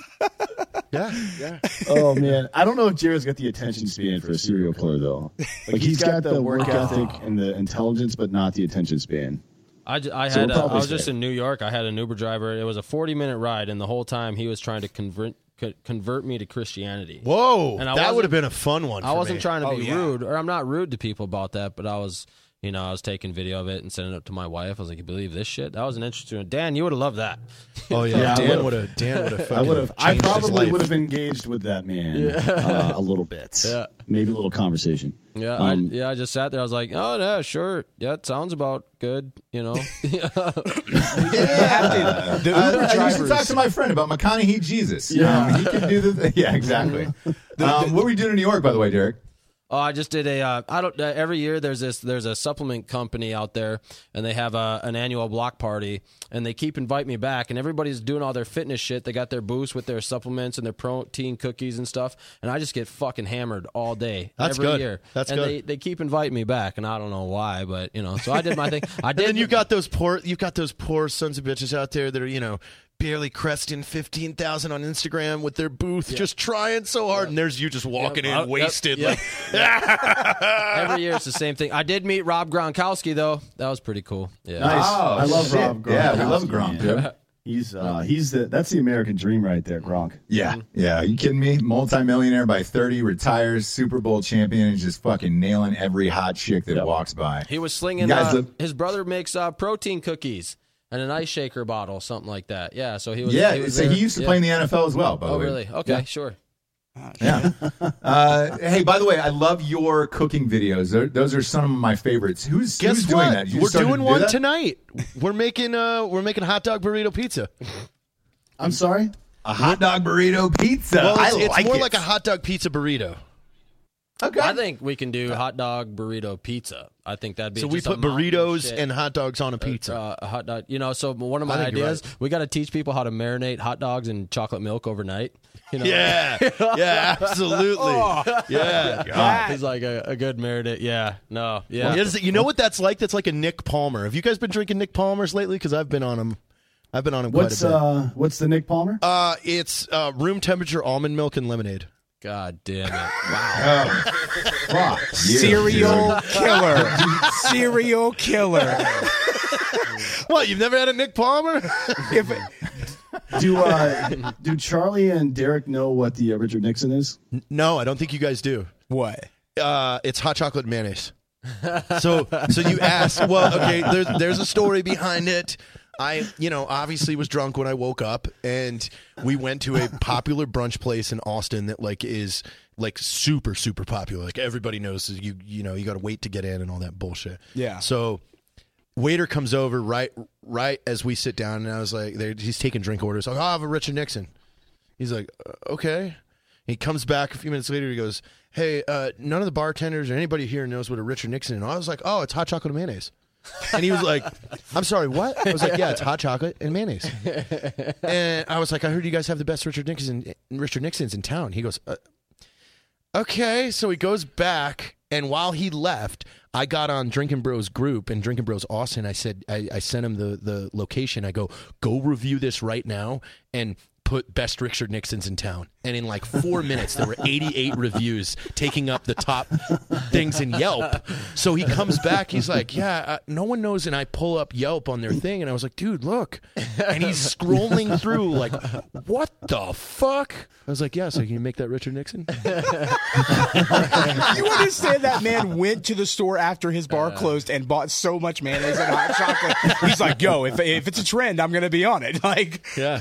Yeah. Oh man, I don't know if Jared's got the attention span for a serial killer though. Like he's got the work ethic and the intelligence, but not the attention span. I was just in New York. I had an Uber driver. It was a 40-minute ride, and the whole time he was trying to convert me to Christianity. Whoa, And that would have been a fun one. I wasn't trying to be yeah. rude, or I'm not rude to people about that, but I was taking video of it and sending it to my wife. I was like, "You believe this shit?" That was an interesting one. Dan, you would have loved that. Oh yeah, Dan would have. I probably would have engaged with that man a little bit. Yeah. Maybe a little conversation. Yeah, I just sat there. I was like, "Oh yeah, sure. Yeah, it sounds about good." You know. The Uber You should talk drivers. to my friend about McConaughey Jesus. Yeah, he can do the. Yeah, exactly. What were we doing in New York, by the way, Derek? Oh, I just did every year there's a supplement company out there, and they have an annual block party, and they keep inviting me back, and everybody's doing all their fitness shit. They got their booths with their supplements and their protein cookies and stuff, and I just get fucking hammered all day. That's every good. year. That's and good. They keep inviting me back, and I don't know why, but so I did my thing. And then you've got those poor sons of bitches out there that are barely cresting 15,000 on Instagram with their booth, just trying so hard, and there's you just walking in wasted. Yep. Like, every year it's the same thing. I did meet Rob Gronkowski though. That was pretty cool. Yeah. Nice. Oh, I love shit. Rob Gronk. Yeah, we love Gronk, man. dude. That's the American dream right there, Gronk. Yeah. Are you kidding me? Multi-millionaire by 30, retires, Super Bowl champion, and just fucking nailing every hot chick that walks by. He was slinging. You guys look- His brother makes protein cookies and an ice shaker bottle, something like that. Yeah, so he was. Yeah, he was so there. he used to play in the NFL as well, by the Oh, way. really? Okay, sure. Yeah. Hey, by the way, I love your cooking videos. Those are some of my favorites. Who's guess doing what? that? You We're started doing to do one that? tonight. We're making hot dog burrito pizza. I'm sorry. A hot dog burrito pizza. Well, I it's like more it. like a hot dog pizza burrito. Okay. I think we can do hot dog burrito pizza. I think that'd be So we just a put mountain burritos shit. and hot dogs on a pizza. A hot dog. So one of I my think you're ideas, we got to teach people how to marinate hot dogs in chocolate milk overnight. Yeah, absolutely. Yeah. It's like a good marinade. Yeah. No. Yeah. You know what that's like? That's like a Nick Palmer. Have you guys been drinking Nick Palmers lately? Because I've been on them. Quite a bit. What's the Nick Palmer? It's room temperature almond milk and lemonade. God damn it! Wow. Fuck you, Serial dude. killer. Serial killer. What? You've never had a Nick Palmer? Do Charlie and Derek know what the Richard Nixon is? No, I don't think you guys do. What? It's hot chocolate and mayonnaise. So you ask. Well, okay. There's a story behind it. I, obviously was drunk when I woke up, and we went to a popular brunch place in Austin that is super, super popular. Like everybody knows you got to wait to get in and all that bullshit. Yeah. So waiter comes over right as we sit down, and I was like, he's taking drink orders. I'll have a Richard Nixon. He's like, okay. He comes back a few minutes later. He goes, hey, none of the bartenders or anybody here knows what a Richard Nixon is. And I was like, oh, it's hot chocolate and mayonnaise. And he was like, I'm sorry, what? I was like, yeah, it's hot chocolate and mayonnaise. And I was like, I heard you guys have the best Richard Nixons in town. He goes, okay. So he goes back, and while he left, I got on Drinkin' Bros group and Drinkin' Bros Austin. I said, I sent him the location. I go review this right now and put best Richard Nixons in town. And in like 4 minutes, there were 88 reviews taking up the top things in Yelp. So he comes back. He's like, yeah, no one knows. And I pull up Yelp on their thing. And I was like, dude, look. And he's scrolling through like, what the fuck? I was like, yeah, so can you make that Richard Nixon? You understand that man went to the store after his bar closed and bought so much mayonnaise and hot chocolate. He's like, yo, if it's a trend, I'm going to be on it. Like, yeah,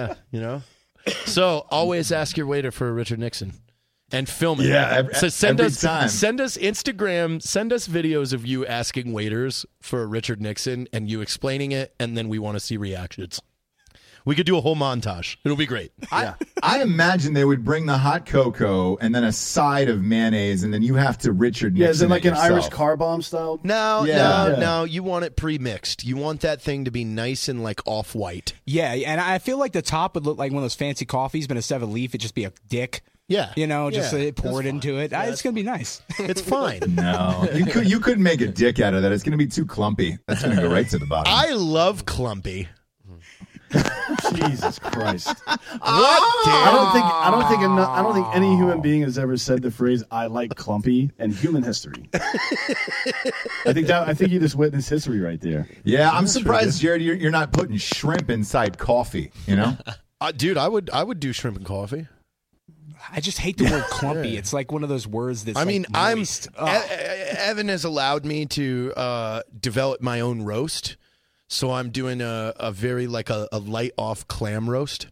So always ask your waiter for a Richard Nixon and film it. Yeah, so send every us time. send us videos of you asking waiters for a Richard Nixon and you explaining it, and then we want to see reactions. We could do a whole montage. It'll be great. I imagine they would bring the hot cocoa and then a side of mayonnaise, and then you have to Richard Nixon. Yeah, is it like it an Irish yourself. car bomb style? No, Yeah. no. You want it pre-mixed. You want that thing to be nice and like off-white. Yeah, and I feel like the top would look like one of those fancy coffees, but instead of a leaf, it'd just be a dick. Yeah. You know, just Yeah, pour it into it. It's going to be nice. It's fine. No, you couldn't make a dick out of that. It's going to be too clumpy. That's going to go right to the bottom. I love clumpy. Jesus Christ! What? I don't think any human being has ever said the phrase "I like clumpy" in human history. I think you just witnessed history right there. Yeah, I'm surprised, Jared, you're not putting shrimp inside coffee. You know, Dude, I would do shrimp and coffee. I just hate the word clumpy. It's like one of those words that's moist. Evan has allowed me to develop my own roast. So I'm doing a very like a light off clam roast.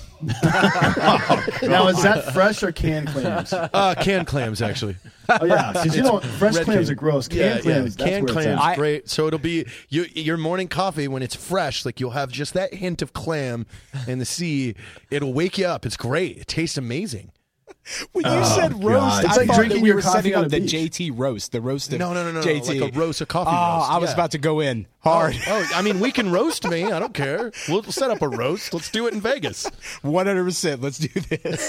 Now, is that fresh or canned clams? Canned clams, actually. Oh yeah, because fresh red clams canned. are gross. Canned clams, that's canned where it's clams, at. great. So it'll be your morning coffee when it's fresh. Like you'll have just that hint of clam in the sea. It'll wake you up. It's great. It tastes amazing. When you said roast, It's I like thought drinking that we your were coffee setting on up a the beach. JT roast, the roast of No, JT. like a roast, a coffee roast. I was Yeah. about to go in hard. Oh, I mean, we can roast me. I don't care. We'll set up a roast. Let's do it in Vegas. 100%. Let's do this.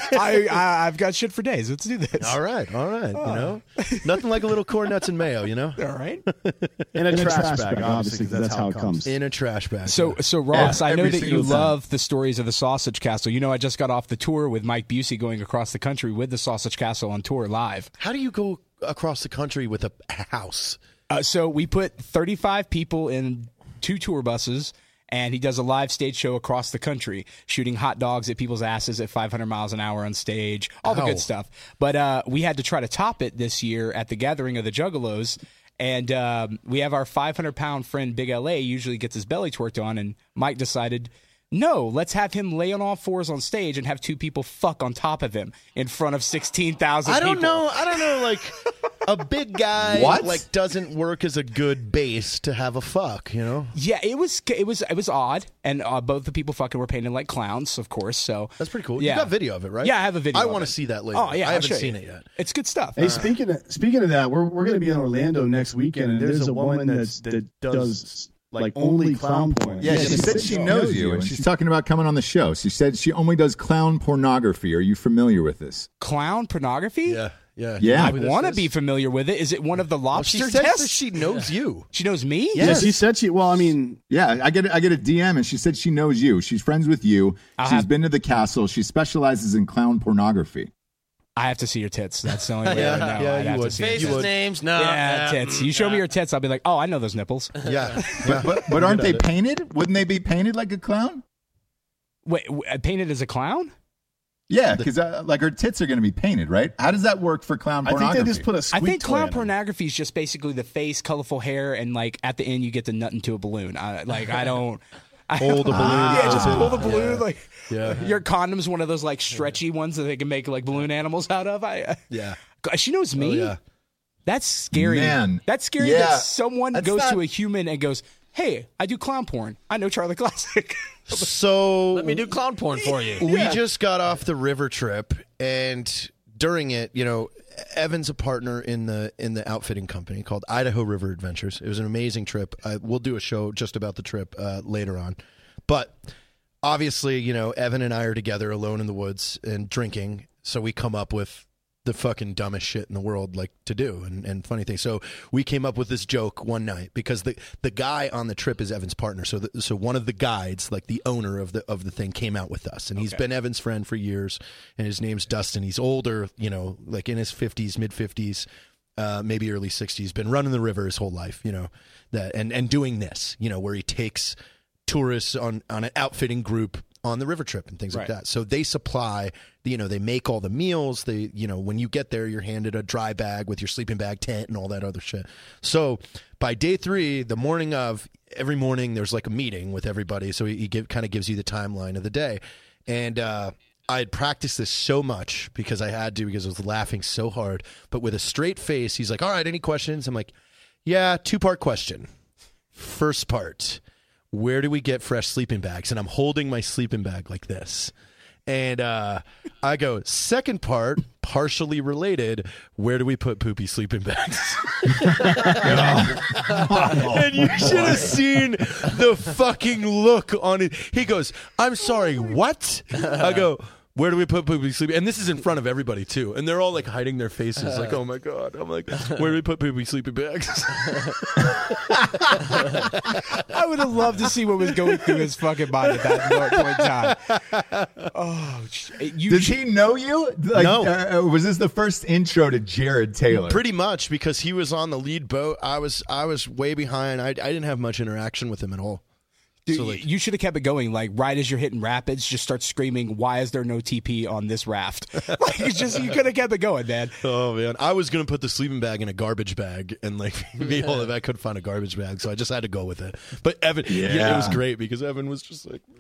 I've got shit for days. Let's do this. All right. You know, nothing like a little corn nuts and mayo. You know, All right. In a trash bag, obviously, 'cause that's how it comes. in a trash bag. So Ross, I know every that you single time. love the stories of the Sausage Castle. You know, I just got off the tour with Mike Busey going across the country with the Sausage Castle on tour live. how do you go across the country with a house? So we put 35 people in 2 tour buses, and he does a live stage show across the country, shooting hot dogs at people's asses at 500 miles an hour on stage, all the Ow. good stuff. But we had to try to top it this year at the Gathering of the Juggalos, and we have our 500-pound friend Big L.A. usually gets his belly twerked on, and Mike decided, no, let's have him lay on all fours on stage and have 2 people fuck on top of him in front of 16,000 I people. don't know. Like a big guy, What? like doesn't work as a good base to have a fuck. You know, Yeah, it was odd, and both the people fucking were painted like clowns, of course. So that's pretty cool. Yeah. You got video of it, right? Yeah, I have a video. I of want it. to see that later. Oh yeah, I I'll haven't show seen you. it yet. It's good stuff. Hey, speaking of that, we're going to be in Orlando next weekend, and there's a woman that does like only clown porn. Yeah, she said she knows you, and she's talking about coming on the show. She said she only does clown pornography. Are you familiar with this? Clown pornography? Yeah. Yeah. I want to be familiar with it. Is it one of the lobster She says tests? that she knows you. She knows me? Yeah, she said she. Well, I mean, Yeah, I get a DM, and she said she knows you. She's friends with you. She's been to the castle. She specializes in clown pornography. I have to see your tits. That's the only way I would know. Yeah, I'd you have would. to see your Faces, tits. names, no. Yeah, tits. You show me your tits, I'll be like, oh, I know those nipples. Yeah. But aren't they painted? Wouldn't they be painted like a clown? Wait, painted as a clown? Yeah, because like her tits are going to be painted, right? How does that work for clown I pornography? think they just put a I squeak think toy clown in them. pornography is just basically the face, colorful hair, and like at the end you get to nut into a balloon. I don't. Hold the balloon. Yeah, just pull the balloon. Like, Yeah. your condom's one of those like stretchy ones that they can make like balloon animals out of. Yeah. She knows me. Oh, yeah. That's scary. Man. That's scary Yeah. that someone That's goes not- to a human and goes, "Hey, I do clown porn. I know Charlie Classic." So Let me do clown porn for you. we just got off the river trip, and during it, you know, Evan's a partner in the outfitting company called Idaho River Adventures. It was an amazing trip. We'll do a show just about the trip later on, but obviously, you know, Evan and I are together alone in the woods and drinking, so we come up with the fucking dumbest shit in the world, like, to do and funny things. So we came up with this joke one night because the guy on the trip is Evan's partner. So so one of the guides, like the owner of the thing, came out with us, and he's been Evan's friend for years, and his name's Dustin. He's older, you know, like in his 50s, mid 50s, maybe early 60s. Been running the river his whole life, you know, that and doing this, you know, where he takes tourists on an outfitting group on the river trip and things like that. So they supply, you know, they make all the meals. They, you know, when you get there, you're handed a dry bag with your sleeping bag, tent, and all that other shit. So by day 3, the morning of, every morning there's like a meeting with everybody. So he kind of gives you the timeline of the day. And I had practiced this so much because I had to, because I was laughing so hard. But with a straight face, he's like, all right, any questions? I'm like, yeah, 2-part question. First part. where do we get fresh sleeping bags? And I'm holding my sleeping bag like this. And I go, second part, partially related, where do we put poopy sleeping bags? And you should have seen the fucking look on it. He goes, I'm sorry, what? I go, where do we put poopy sleeping? And this is in front of everybody, too. And they're all, like, hiding their faces, like, oh, my God. I'm like, where do we put poopy sleeping bags? I would have loved to see what was going through his fucking mind at that point in time. Oh, Did he know you? Like, No. Was this the first intro to Jared Taylor? Pretty much, because he was on the lead boat. I was way behind. I didn't have much interaction with him at all. Dude, So, like- you should have kept it going. Like, right as you're hitting rapids, just start screaming, why is there no TP on this raft? Like, you could have kept it going, man. Oh, man. I was going to put the sleeping bag in a garbage bag and, like, be all of it. I couldn't find a garbage bag, so I just had to go with it. But Evan, yeah, it was great because Evan was just like...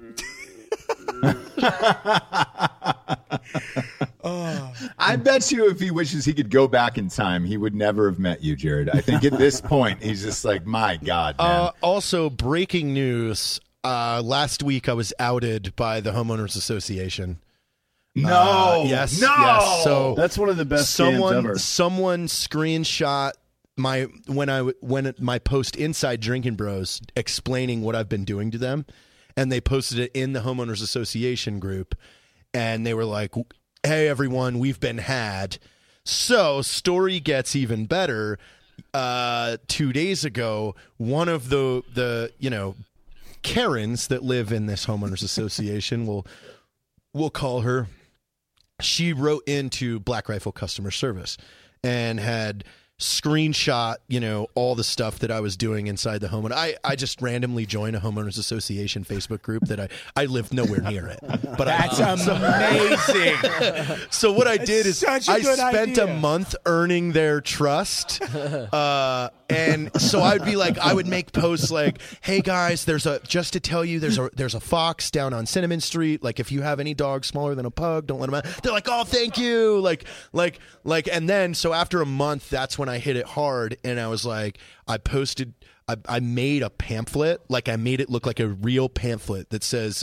I bet you if he wishes he could go back in time, he would never have met you, Jared. I think at this point, he's just like, my God, man. Also, breaking news. Last week, I was outed by the Homeowners Association. No. Yes. No. Yes. So That's one of the best scams ever. Someone screenshot my post inside Drinking Bros explaining what I've been doing to them, and they posted it in the Homeowners Association group, and they were like, hey, everyone, we've been had. So story gets even better. 2 days ago, one of the Karens that live in this homeowners association, we'll call her, she wrote into Black Rifle customer service and had screenshot, all the stuff that I was doing inside the home. And I just randomly joined a homeowners association Facebook group that I lived nowhere near it. But That's amazing. So what I did is I such a good spent idea. a month earning their trust. And so I'd be like, I would make posts like, hey guys, just to tell you, there's a fox down on Cinnamon Street. Like, if you have any dogs smaller than a pug, don't let them out. They're like, oh, thank you. And then, so after a month, that's when I hit it hard. And I was like, I made a pamphlet, like I made it look like a real pamphlet that says,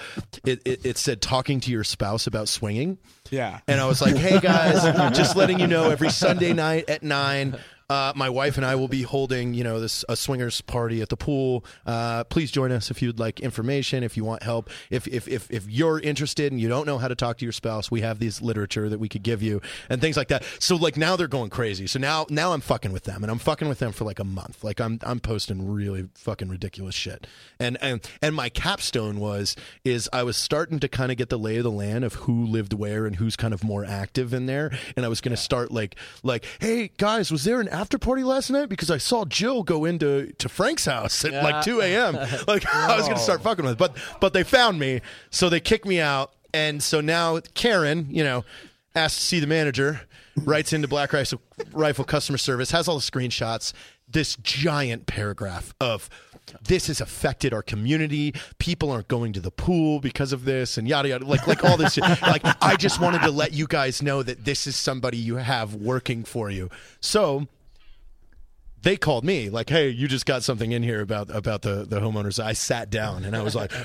it said talking to your spouse about swinging. Yeah. And I was like, hey guys, just letting you know, every Sunday night at 9, my wife and I will be holding, a swingers party at the pool. Please join us if you'd like information, if you want help. If you're interested and you don't know how to talk to your spouse, we have these literature that we could give you and things like that. So like now they're going crazy. So now I'm fucking with them, and I'm fucking with them for like a month. Like I'm posting really fucking ridiculous shit. And my capstone is I was starting to kind of get the lay of the land of who lived where and who's kind of more active in there. And I was going to start like, hey guys, was there an after party last night? Because I saw Jill go into Frank's house at like 2 a.m. Like I was going to start fucking with it. But they found me, so they kicked me out. And so now Karen, asked to see the manager, writes into Black Rifle customer service, has all the screenshots, this giant paragraph of, this has affected our community. People aren't going to the pool because of this, and yada yada, like all this shit. Like, I just wanted to let you guys know that this is somebody you have working for you. So they called me like, hey, you just got something in here about the homeowners. I sat down and I was like,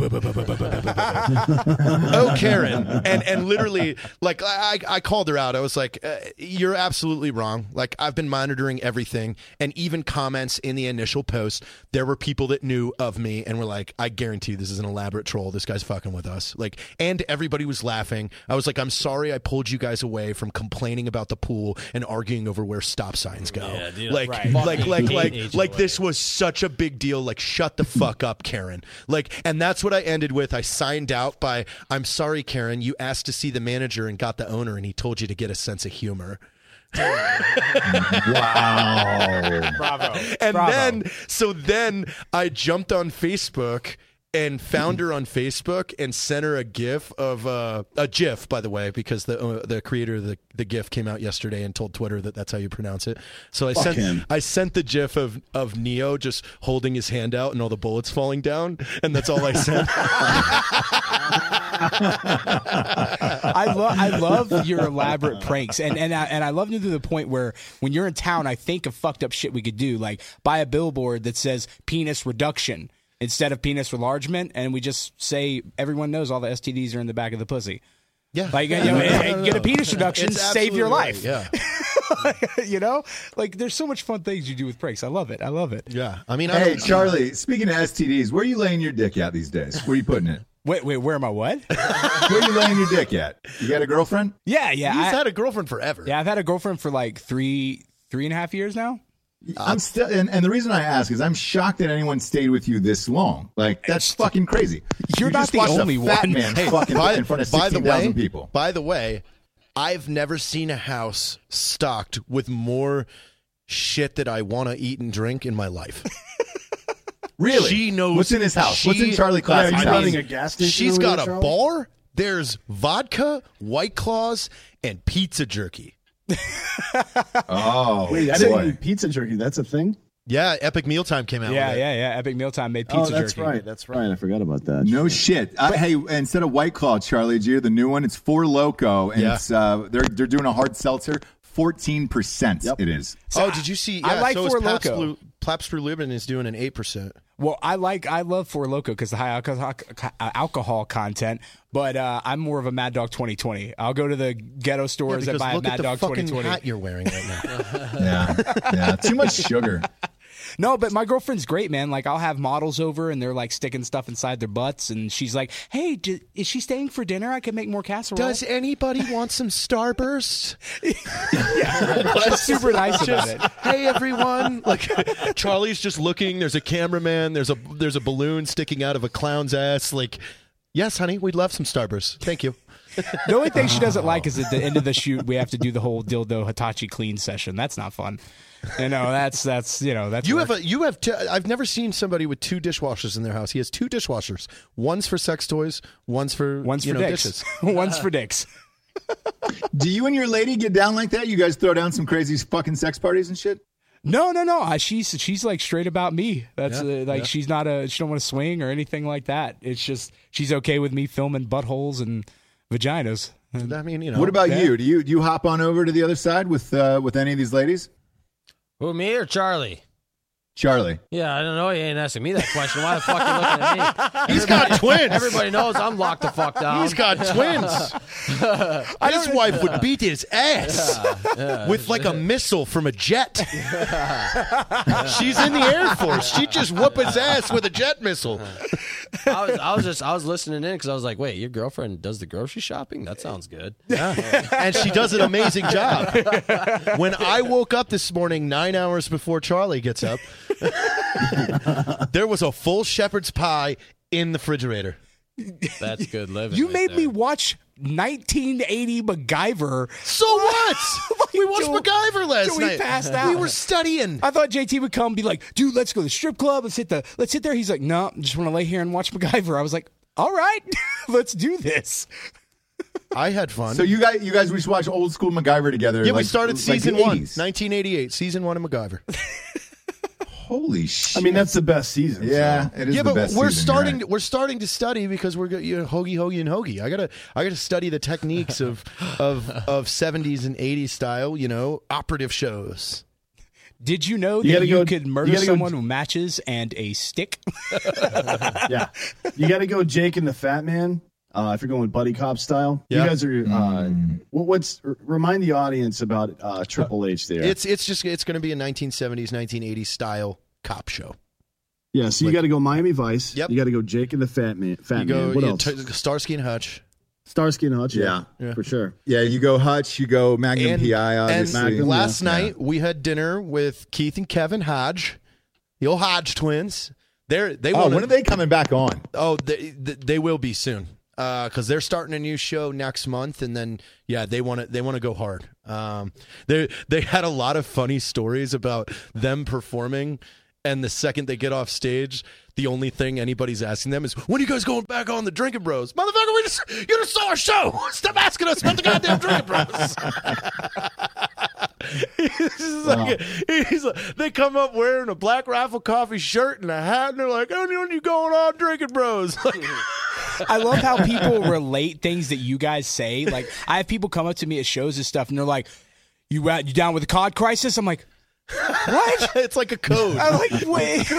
oh, Karen. And literally, like, I called her out. I was like, you're absolutely wrong. Like, I've been monitoring everything, and even comments in the initial post, there were people that knew of me and were like, I guarantee this is an elaborate troll. This guy's fucking with us. Like, and everybody was laughing. I was like, I'm sorry I pulled you guys away from complaining about the pool and arguing over where stop signs go. Yeah, dude. Like, Right. Like this was such a big deal. Like, shut the fuck up, Karen. Like, and that's what I ended with. I signed out by, I'm sorry, Karen, you asked to see the manager and got the owner, and he told you to get a sense of humor. Wow. Bravo. And Bravo. then I jumped on Facebook and found her on Facebook and sent her a GIF of a GIF, by the way, because the creator of the GIF came out yesterday and told Twitter that that's how you pronounce it. So I sent the GIF of Neo just holding his hand out and all the bullets falling down, and that's all I sent. I love your elaborate pranks, and I love them to the point where when you're in town, I think of fucked up shit we could do, like buy a billboard that says penis reduction. instead of penis enlargement, and we just say everyone knows all the STDs are in the back of the pussy. Yeah. Like, get a penis reduction, It's save your life. absolutely right, You know? Like, there's so much fun things you do with pranks. I love it. Yeah. I mean, Hey, Charlie, speaking of STDs, where are you laying your dick at these days? Where are you putting it? Wait, where am I what? Where are you laying your dick at? You got a girlfriend? Yeah. he's had a girlfriend forever. Yeah, I've had a girlfriend for like three and a half years now. I'm still, and the reason I ask is I'm shocked that anyone stayed with you this long. Like, that's fucking crazy. You're You not just the watched only a fat one. man fucking in front of 16,000 people. By the way, I've never seen a house stocked with more shit that I want to eat and drink in my life. Really? She knows What's in his house? What's in Charlie Classic? Yeah, are you I running mean, a gas station She's over got there, a Charlie? bar. There's vodka, White Claws, and pizza jerky. Oh, Wait, I boy. didn't eat pizza jerky. That's a thing? Yeah, Epic Mealtime came out Yeah, with it. yeah. Epic Mealtime made pizza that's jerky. right. That's right. I forgot about that. No shit. Hey, instead of White Claw, Charlie, did you hear the new one? It's Four Loco, and Yeah. it's they're doing a hard seltzer. 14%. Yep. It is. Oh, did you see? I Yeah, like so is Four Pabst Loko. Pabst Blue Ribbon is doing an 8%. Well, I love Four Loko because the high alcohol content, but I'm more of a Mad Dog 2020. I'll go to the ghetto stores Yeah, that because buy a look Mad at the Dog fucking 2020. hat you're wearing right now. Yeah. Too much sugar. No, but my girlfriend's great, man. Like, I'll have models over and they're like sticking stuff inside their butts, and she's like, "Hey, is she staying for dinner? I can make more casserole." Does anybody want some Starburst? She's super nice about it. Hey everyone! Like Charlie's just looking. There's a cameraman. There's a balloon sticking out of a clown's ass. Like, yes, honey, we'd love some Starburst. Thank you. The only thing she doesn't like is at the end of the shoot we have to do the whole dildo Hitachi clean session. That's not fun. You know, that's I've never seen somebody with two dishwashers in their house. He has two dishwashers. One's for sex toys. One's for dicks. dishes. One's for dicks. Do you and your lady get down like that? You guys throw down some crazy fucking sex parties and shit? No. She's like straight about me. That's she's not she don't want to swing or anything like that. It's just she's okay with me filming buttholes and vaginas. I mean, you know. What about you? Do you hop on over to the other side with any of these ladies? Who, me or Charlie? Charlie. Yeah, I don't know. You ain't asking me that question. Why the fuck are you looking at me? He's got twins. Everybody knows I'm locked the fuck down. He's got twins. His wife would beat his ass with like a missile from a jet. She's in the Air Force. She'd just whoop his ass with a jet missile. I was listening in because I was like, wait, your girlfriend does the grocery shopping? That sounds good. And she does an amazing job. When I woke up this morning 9 hours before Charlie gets up, there was a full shepherd's pie in the refrigerator. That's good living. You right made there. me watch 1980 MacGyver. So what? We watched Till- MacGyver last till we night. passed out. We were studying. I thought JT would come and be like, "Dude, let's go to the strip club. Let's sit there." He's like, "No, I just want to lay here and watch MacGyver." I was like, "All right, let's do this." I had fun. So you guys, we should watch old school MacGyver together. yeah, like- we started like season the 1, 80s. 1988, season 1 of MacGyver. Holy shit! I mean, that's the best season. yeah, it is. Yeah, the but best we're season, starting. you're right. We're starting to study because we're hoagie, and hoagie. I gotta study the techniques of 70s and 80s style. Operative shows. Did you know You that gotta you go- could you murder gotta go- someone with matches and a stick? Yeah. You got to go Jake and the Fat Man. If you're going buddy cop style, Yeah. you guys are. Remind the audience about Triple H there. It's going to be a 1970s, 1980s style cop show. Yeah, so you got to go Miami Vice. Yep. You got to go Jake and the Fat Man. You go What else? Starsky and Hutch. Starsky and Hutch. Yeah. For sure. Yeah, you go Hutch, you go Magnum PI. Obviously, And last Yeah. night we had dinner with Keith and Kevin Hodge, the old Hodge twins. They Oh, when are they coming back on? Oh, they will be soon. Because they're starting a new show next month, and then they want to go hard. They had a lot of funny stories about them performing, and the second they get off stage, the only thing anybody's asking them is, "When are you guys going back on the Drinking Bros, motherfucker? You just saw our show. Stop asking us about the goddamn Drinking Bros." They come up wearing a Black Rifle Coffee shirt and a hat, and they're like, "Oh, when you going on Drinking Bros?" Like, I love how people relate things that you guys say. Like, I have people come up to me at shows and stuff, and they're like, "You down with the COD crisis?" I'm like, What? It's like a code. I'm like, wait.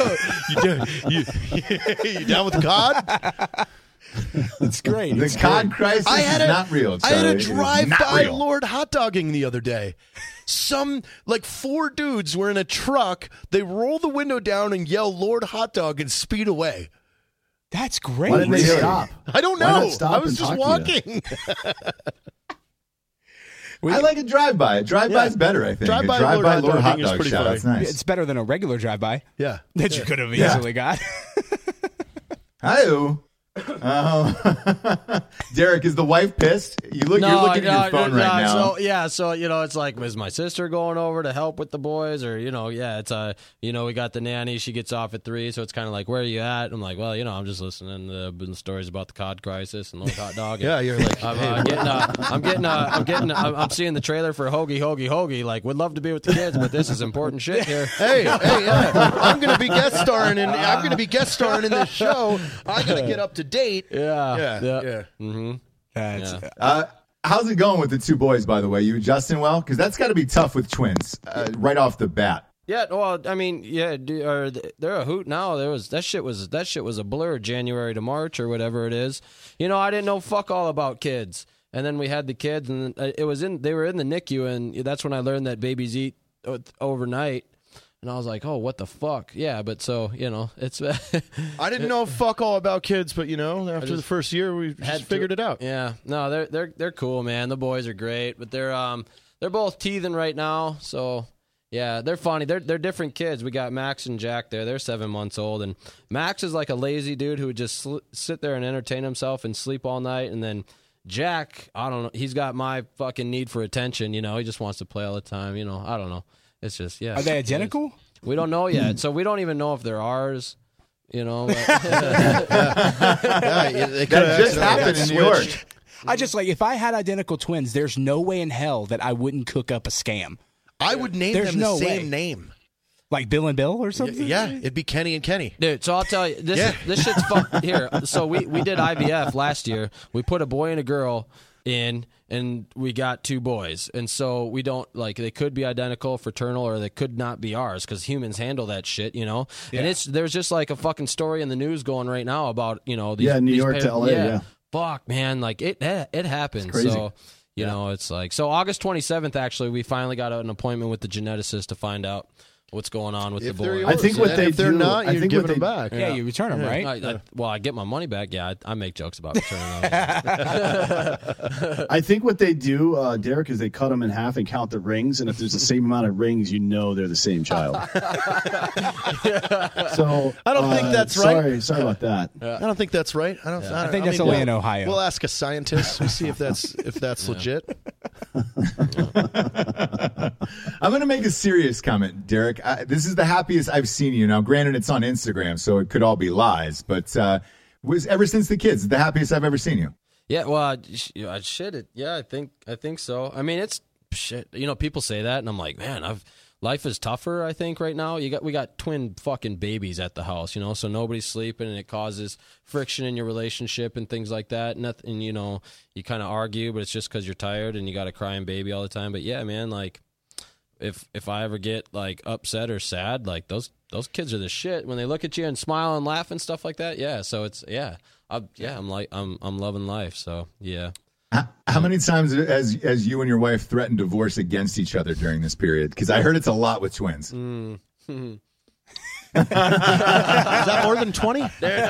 You down with the cod? It's great. The cod crisis is not real. I had Charlie. a It is drive not by real. Lord hot dogging the other day. Some like 4 dudes were in a truck. They roll the window down and yell "Lord hot dog" and speed away. That's great. Why didn't they stop? I don't Why not know. stop I was and just talk to you? walking. I like a drive-by. A drive-by's better, I think. Drive-by a drive-by Lord Lord hot hot dogging is dog pretty shot. funny. That's nice. It's better than a regular drive-by Yeah. that you could have easily got. Hi-oh. Derek, is the wife pissed? You're looking at your phone right now. So it's like, is my sister going over to help with the boys, or it's we got the nanny. She gets off at 3, so it's kind of like, where are you at? I'm like, well, I'm just listening to the stories about the cod crisis and Lord Hot Dog. Yeah, you're like, I'm seeing the trailer for Hoagie. Like, would love to be with the kids, but this is important shit here. hey, yeah. I'm gonna be guest starring in this show. I gotta get up to date. Yeah. Mm-hmm. How's it going with the 2 boys, by the way? You adjusting well? Because that's got to be tough with twins right off the bat. Yeah, well, I mean, they're a hoot now. That shit was a blur, January to March or whatever it is. I didn't know fuck all about kids, and then we had the kids, and they were in the NICU, and that's when I learned that babies eat overnight. And I was like, oh, what the fuck? Yeah, but so, it's... I didn't know fuck all about kids, but, after the first year, we just figured it out. Yeah. No, they're cool, man. The boys are great, but they're both teething right now, so... Yeah, they're funny. They're different kids. We got Max and Jack there. They're 7 months old, and Max is like a lazy dude who would just sit there and entertain himself and sleep all night, and then Jack, I don't know, he's got my fucking need for attention, he just wants to play all the time, I don't know. It's just, yeah. Are they identical? We don't know yet, so we don't even know if they're ours. But, That just happened in New York. I just if I had identical twins, there's no way in hell that I wouldn't cook up a scam. I would name There's them no the same way. name. Like Bill and Bill or something? Yeah, it'd be Kenny and Kenny. Dude, so I'll tell you, this shit's fun. Here, so we did IVF last year. We put a boy and a girl in, and we got 2 boys. And so we don't, they could be identical, fraternal, or they could not be ours, because humans handle that shit, And there's just a fucking story in the news going right now about, these... New York to LA, yeah. Fuck, man, it happens. It's crazy. So... it's like, so August 27th, actually, we finally got an appointment with the geneticist to find out what's going on with the boy. I think what they if they're do, not, I you're think giving what them back. Yeah, you return them, right? I get my money back. Yeah, I make jokes about returning those. I think what they do, Derek, is they cut them in half and count the rings, and if there's the same amount of rings, they're the same child. So I don't think that's right. Sorry about that. I don't think that's right. I think that's only in Ohio. We'll ask a scientist. We'll see if that's legit. I'm going to make a serious comment, Derek. This is the happiest I've seen you. Now, granted, it's on Instagram, so it could all be lies, but was ever since the kids the happiest I've ever seen you. Yeah, well, shit. Yeah, I think so. I mean, it's shit. People say that, and I'm like, man, life is tougher, I think, right now. We got twin fucking babies at the house, so nobody's sleeping, and it causes friction in your relationship and things like that. Nothing, you kind of argue, but it's just because you're tired and you got a crying baby all the time. But yeah, man, if I ever get upset or sad, those kids are the shit when they look at you and smile and laugh and stuff like that. Yeah, so it's I'm loving life. So yeah. How many times has you and your wife threatened divorce against each other during this period? Because I heard it's a lot with twins. Is that more than 20?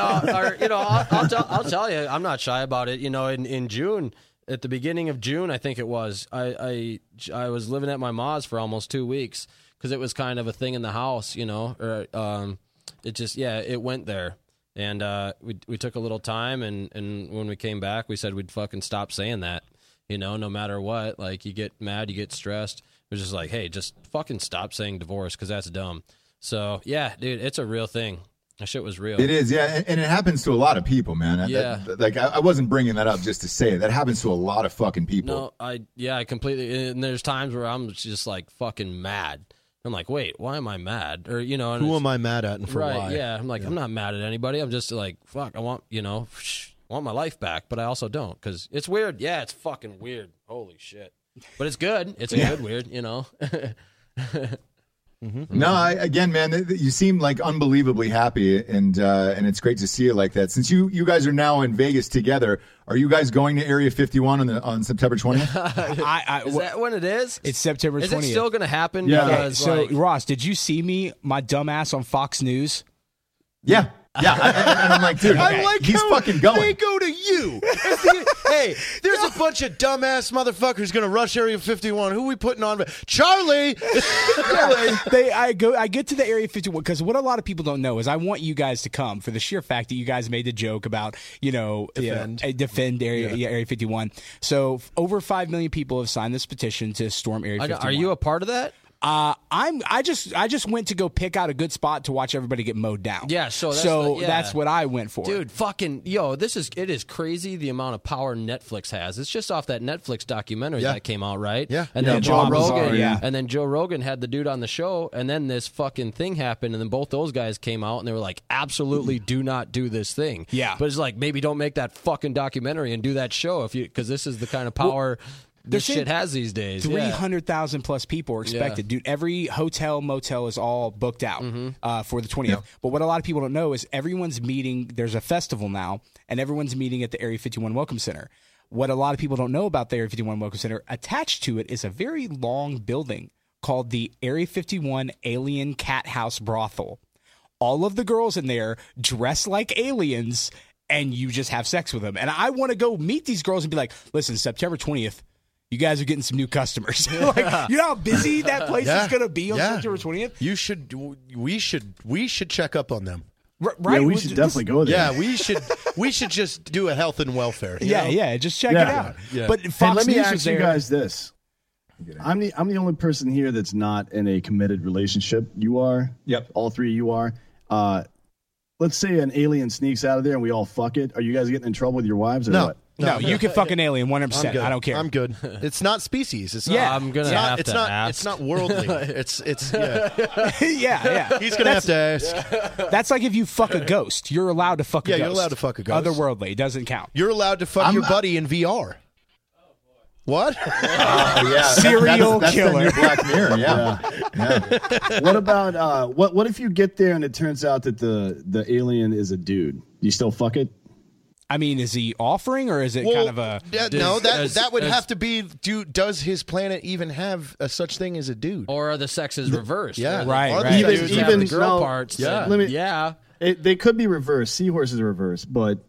I'll tell you, I'm not shy about it. In June, at the beginning of June, I think it was, I was living at my ma's for almost 2 weeks because it was kind of a thing in the house, it went there. And we took a little time, and when we came back, we said we'd fucking stop saying that, no matter what. You get mad, you get stressed. It was just like, hey, just fucking stop saying divorce because that's dumb. So, yeah, dude, it's a real thing. That shit was real. It is, yeah, and it happens to a lot of people, man. Yeah. I wasn't bringing that up just to say it. That happens to a lot of fucking people. No, I completely, and there's times where I'm just fucking mad. I'm like, wait, why am I mad? Or, who am I mad at and for right, why? Yeah, I'm like, I'm not mad at anybody. I'm just fuck, I want, I want my life back, but I also don't because it's weird. Yeah, it's fucking weird. Holy shit. But it's good. It's a good weird, No, again, man, you seem like unbelievably happy, and it's great to see you like that. Since you guys are now in Vegas together, are you guys going to Area 51 on September 20th? Is that when it is? It's September 20th. Is it still going to happen? Yeah. Because, So, like, Ross, did you see me, my dumbass, on Fox News? Yeah. Yeah, and I'm like, dude, he's fucking going. They go to you. Hey, there's a bunch of dumbass motherfuckers going to rush Area 51. Who are we putting on? Charlie. I get to the Area 51 because what a lot of people don't know is I want you guys to come for the sheer fact that you guys made the joke about defend Area 51. So over 5 million people have signed this petition to storm Area 51. are you a part of that? I just went to go pick out a good spot to watch everybody get mowed down. Yeah, so that's what I went for. Dude, fucking it is crazy the amount of power Netflix has. It's just off that Netflix documentary that came out, right? Yeah. And then Joe Rogan, Bizarre, and then Joe Rogan had the dude on the show, and then this fucking thing happened, and then both those guys came out and they were like, absolutely do not do this thing. Yeah. But it's like, maybe don't make that fucking documentary and do that show because this is the kind of power this shit has these days. 300,000 plus people are expected. Dude, every hotel, motel is all booked out for the 20th. Yep. But what a lot of people don't know is everyone's meeting, there's a festival now, and everyone's meeting at the Area 51 Welcome Center. What a lot of people don't know about the Area 51 Welcome Center, attached to it is a very long building called the Area 51 Alien Cat House Brothel. All of the girls in there dress like aliens, and you just have sex with them. And I want to go meet these girls and be like, listen, September 20th, you guys are getting some new customers. Like, you know how busy that place is going to be on September 20th? We should check up on them. Right? Yeah, we should definitely go there. Yeah, we should just do a health and welfare. Yeah, just check it out. Yeah. But Hey, Fox let me News ask was you there. guys this. I'm the only person here that's not in a committed relationship. You are. Yep. All three of you are. Let's say an alien sneaks out of there and we all fuck it. Are you guys getting in trouble with your wives or No. what? No, you can fuck an alien 100%. I'm good. I don't care. I'm good. It's not species. It's Yeah. not, I'm gonna it's not, have it's to not, ask. It's not worldly. It's yeah. He's gonna have to ask. That's like if you fuck a ghost. You're allowed to fuck a ghost. Yeah, you're allowed to fuck a ghost. Otherworldly. It doesn't count. You're allowed to fuck your buddy in VR. What? Yeah, Serial that's killer. the new Black Mirror. Yeah. What about what if you get there and it turns out that the alien is a dude? Do you still fuck it? I mean, is he offering or is it kind of a... that would have to be, does his planet even have a such thing as a dude? Or are the sexes reversed? Yeah. Right, Or the right. dudes have Even- the girl no, parts. yeah. Yeah. They could be reversed. Seahorses are reversed, but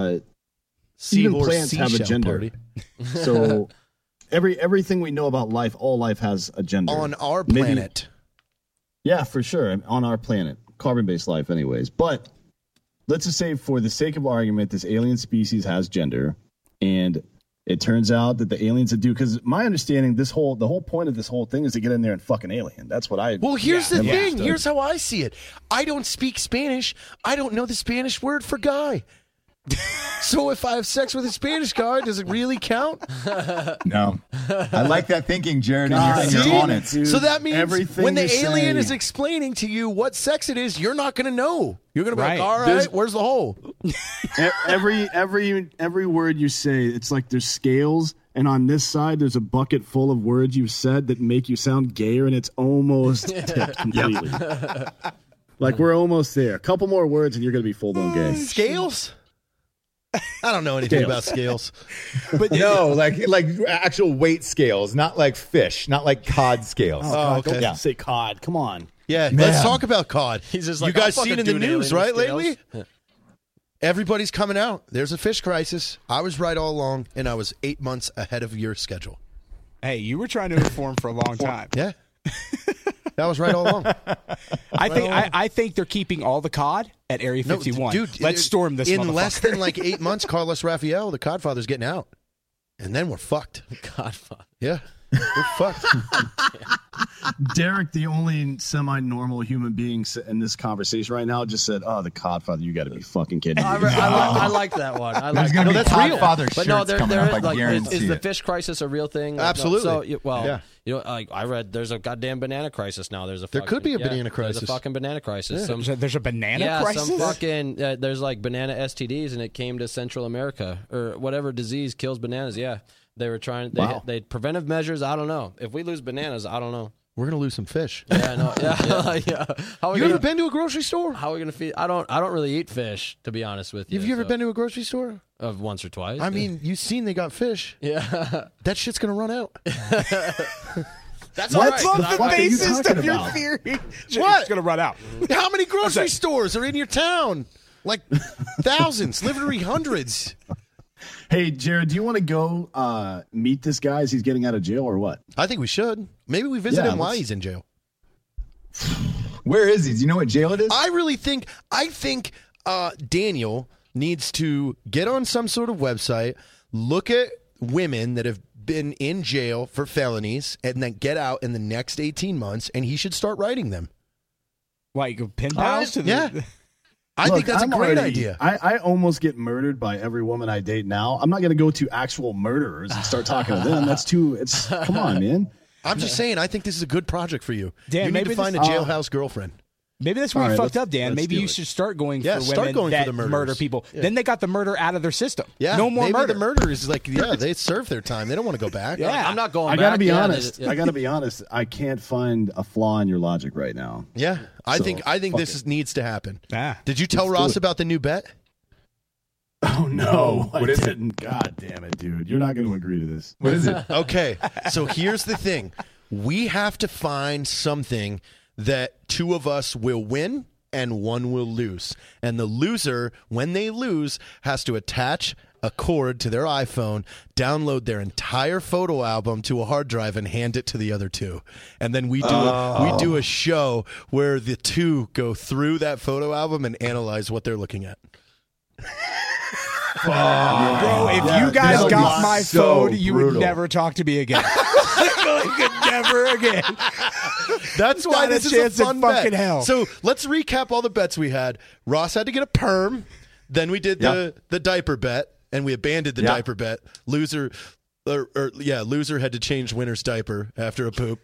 even plants have a seashell gender. party. So everything we know about life, all life has a gender. On our Maybe- planet. Yeah, for sure. On our planet. Carbon-based life anyways. But let's just say for the sake of argument, this alien species has gender, and it turns out that the aliens that do, because my understanding, the whole point of this whole thing is to get in there and fuck an alien. That's what I... Well, here's the thing. understood. Here's how I see it. I don't speak Spanish. I don't know the Spanish word for guy. So if I have sex with a Spanish guy, does it really count? No. I like that thinking, Jared, and you're on it. Dude, So that means everything when the you alien say- is explaining to you what sex it is, you're not going to know. You're going to be Right. like, all right, There's- where's the hole? every word you say, it's like there's scales, and on this side there's a bucket full of words you've said that make you sound gayer, and it's almost tipped completely. Like we're almost there. A couple more words and you're going to be full blown gay. Scales? I don't know anything about scales. But no, like actual weight scales, not like fish, not like cod scales. Oh, okay. Don't say cod. Come on. Yeah, Man. let's talk about cod. He's just you like, guys I'll seen in fucking the do an news, alien right, with lately? scales. Everybody's coming out. There's a fish crisis. I was right all along, and I was 8 months ahead of your schedule. Hey, you were trying to inform for a long time. Yeah. That was right all along. I think they're keeping all the cod at Area 51. Dude, let's storm this in motherfucker. less than like 8 months. Carlos Rafael, the Codfather's getting out, and then we're fucked. Godfather. Yeah, we're fucked. Derek, the only semi-normal human being in this conversation right now, just said, "Oh, the Codfather, you got to be fucking kidding me." I like that one. I There's like going to be that's real. Codfather But shirts no, coming up, I like, guarantee is the it. fish crisis a real thing? Absolutely. So, Yeah. you know, like I read, there's a goddamn banana crisis now. There could be a banana There's crisis. a fucking banana crisis. Some, There's a banana yeah, crisis? some fucking there's like banana STDs, and it came to Central America or whatever disease kills bananas. Yeah, they were trying. Wow. They preventive measures. I don't know. If we lose bananas, I don't know. We're gonna lose some fish. Yeah, no, yeah. yeah. How are You we ever gonna, been to a grocery store? how are we gonna feed? I don't really eat fish, to be honest with you. Have you ever so- been to a grocery store? once or twice? I mean, you've seen they got fish. yeah. That shit's gonna run out. That's What all the right. fuck The are you basis talking of your about? theory. What? It's going to run out. How many grocery stores are in your town? Like thousands, literally hundreds. Hey, Jared, do you want to go meet this guy as he's getting out of jail or what? I think we should. Maybe we visit Yeah, him while let's- he's in jail. Where is he? Do you know what jail it is? I think Daniel needs to get on some sort of website, look at women that have been in jail for felonies, and then get out in the next 18 months, and he should start writing them. Like pen pals to the. Yeah. I Look, think that's I'm a great already- idea. I almost get murdered by every woman I date now. I'm not going to go to actual murderers and start talking to them. That's too. It's come on, man. I'm just saying, I think this is a good project for you. Dan, you need maybe to find a this- jailhouse girlfriend. Maybe that's where All you right, fucked up, Dan. let's Maybe do you it. should start going Yeah, for start women going for that the murderers. murder people. Yeah. Then they got the murder out of their system. Yeah, no more maybe murder. the murderers is like, yeah, they serve their time. They don't want to go back. Yeah. I'm not going I back. got to be Yeah, honest. yeah. I got to be honest. I can't find a flaw in your logic right now. Yeah, I So, think fuck this needs to happen. Ah. Did you tell Let's do Ross it. about the new bet? Oh no! What I is it? didn't. God damn it, dude! You're not going to agree to this. What is it? Okay, so here's the thing. We have to find something that two of us will win and one will lose. And the loser, when they lose, has to attach a cord to their iPhone, download their entire photo album to a hard drive, and hand it to the other two. And then we do a show where the two go through that photo album and analyze what they're looking at. Bro, if you guys that'll got be my so phone, you would brutal. never talk to me again. You could never again. That's why Not a this is chance a in fun fucking bet. hell. So let's recap all the bets we had. Ross had to get a perm. Then we did the diaper bet, and we abandoned the diaper bet. Loser had to change winner's diaper after a poop.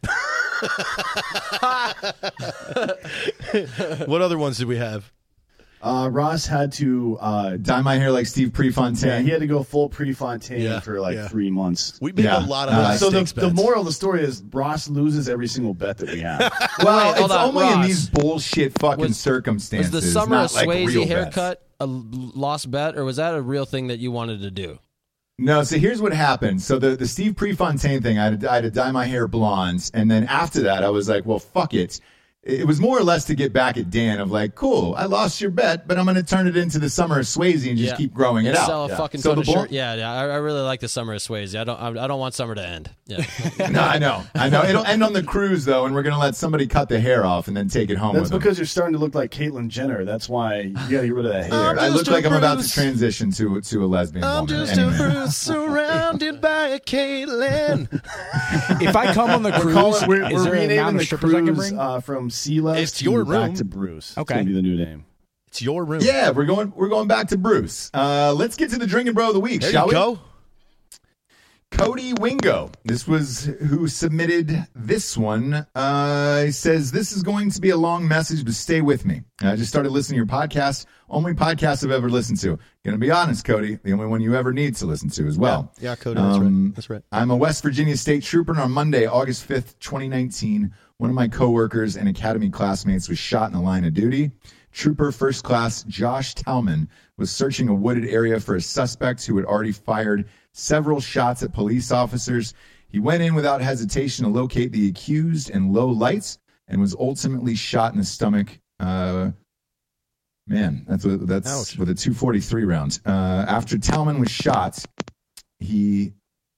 What other ones did we have? Ross had to. Dye my hair like Steve Prefontaine. Yeah, he had to go full Prefontaine Yeah, for like yeah. 3 months. We made Yeah. a lot of So high So stakes the bets. moral of the story is Ross loses every single bet that we have. Well, Wait, hold it's on, only in Ross. these bullshit fucking Was circumstances. Was the Summer not like Swayze real bets. haircut a lost bet, or was that a real thing that you wanted to do? No, so here's what happened. So the Steve Prefontaine thing, I had to dye my hair blonde, and then after that, I was like, well, fuck it. It was more or less to get back at Dan of like, cool, I lost your bet, but I'm going to turn it into the Summer of Swayze and just keep growing it And out. Sell a fucking So ton the of bull- shirt. Yeah. I really like the Summer of Swayze. I don't want summer to end. Yeah. No, I know. It'll end on the cruise though, and we're going to let somebody cut the hair off and then take it home That's with them. because you're starting to look like Caitlyn Jenner. That's why you got to get rid of that hair. I look just a like I'm about to Bruce. transition to a lesbian I'm woman. just Anyway. a Bruce surrounded by a Caitlin. If I come on the cruise, We're is there an renaming amount of the strippers I can cruise bring? from Celeste It's your back room. to Bruce. Okay. It's going to be the new name. It's your room. Yeah, we're going back to Bruce. Let's get to the drinking bro of the week, There shall you we? go. Cody Wingo. This was who submitted this one. He says, this is going to be a long message, but stay with me. I just started listening to your podcast. Only podcast I've ever listened to. Gonna be honest, Cody, the only one you ever need to listen to as well. Yeah, Cody, that's right. That's right. I'm a West Virginia State Trooper, and on Monday, August 5th, 2019, one of my coworkers and academy classmates was shot in the line of duty. Trooper First Class Josh Talman was searching a wooded area for a suspect who had already fired several shots at police officers. He went in without hesitation to locate the accused in low lights and was ultimately shot in the stomach. Man, that's Ouch. with a .243 round. After Talman was shot, he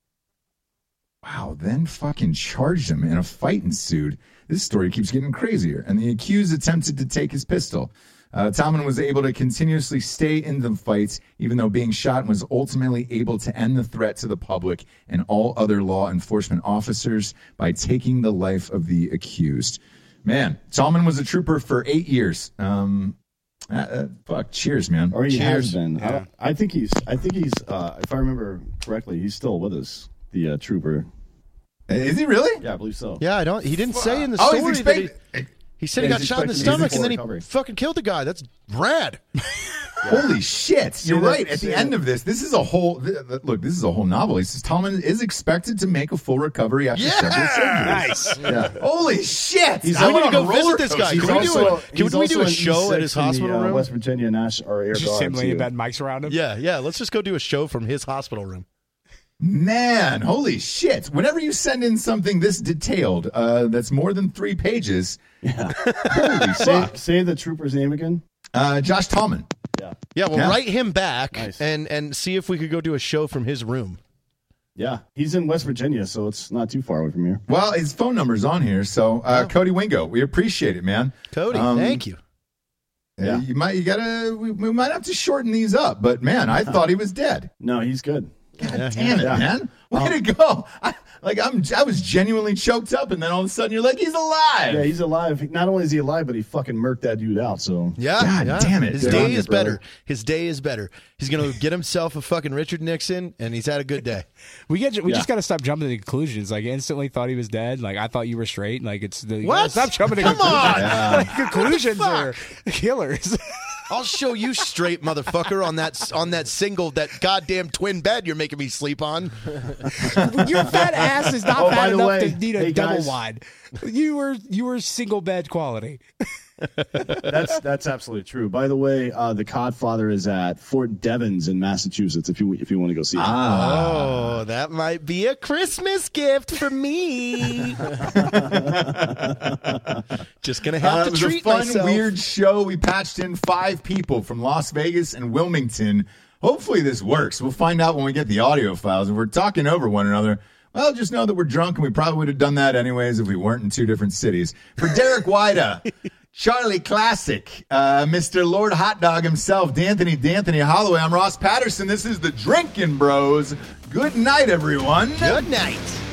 then fucking charged him, and a fight ensued. This story keeps getting crazier, and the accused attempted to take his pistol. Talman was able to continuously stay in the fight, even though being shot, and was ultimately able to end the threat to the public and all other law enforcement officers by taking the life of the accused. Man, Talman was a trooper for 8 years. Fuck, cheers, man. Or he Cheers. has been. I think he's. If I remember correctly, he's still with us. The trooper. Is he really? Yeah, I believe so. Yeah, he didn't say in the Oh, story he's that he... expected. He said he got shot in the stomach and then he fucking killed the guy. That's rad. Holy shit! You're right. At the end of this is a whole look. This is a whole novel. He says Tallman is expected to make a full recovery after several surgeries. Nice. Yeah. Holy shit! We need to go visit this guy. Can we do a show at his hospital room? West Virginia National Air Guard. Just him laying in bed, mics around him. Yeah. Let's just go do a show from his hospital room. Man, holy shit! Whenever you send in something this detailed, that's more than 3 pages. Yeah. Holy fuck! Say the trooper's name again. Josh Tallman. Yeah, we'll write him back and see if we could go do a show from his room. Yeah, he's in West Virginia, so it's not too far away from here. Well, his phone number's on here, so Cody Wingo, we appreciate it, man. Cody, thank you. Yeah, we might have to shorten these up, but man, I thought he was dead. No, he's good. God damn it, man! Way to go! I was genuinely choked up, and then all of a sudden you're like, he's alive. Yeah, he's alive. Not only is he alive, but he fucking murked that dude out. So God damn it! His day is better. His day is better. He's gonna get himself a fucking Richard Nixon, and he's had a good day. We just got to stop jumping to conclusions. Like instantly thought he was dead. Like I thought you were straight. Like it's the what? Stop jumping to conclusions. Conclusions are killers. I'll show you straight, motherfucker, on that single, that goddamn twin bed you're making me sleep on. Your fat ass is not fat enough to need a double guys. wide. You were single bed quality. That's absolutely true. By the way, the Codfather is at Fort Devens in Massachusetts. If you want to go see it. Oh, that might be a Christmas gift for me. Just gonna have to treat myself. It was a fun, weird show. We patched in 5 people from Las Vegas and Wilmington. Hopefully this works. We'll find out when we get the audio files. If we're talking over one another, well, just know that we're drunk, and we probably would have done that anyways if we weren't in 2 different cities. For Derek Wida, Charlie Classic, Mr. Lord Hot Dog himself, D'Anthony Holloway, I'm Ross Patterson. This is the Drinking Bros. Good night, everyone. Good night.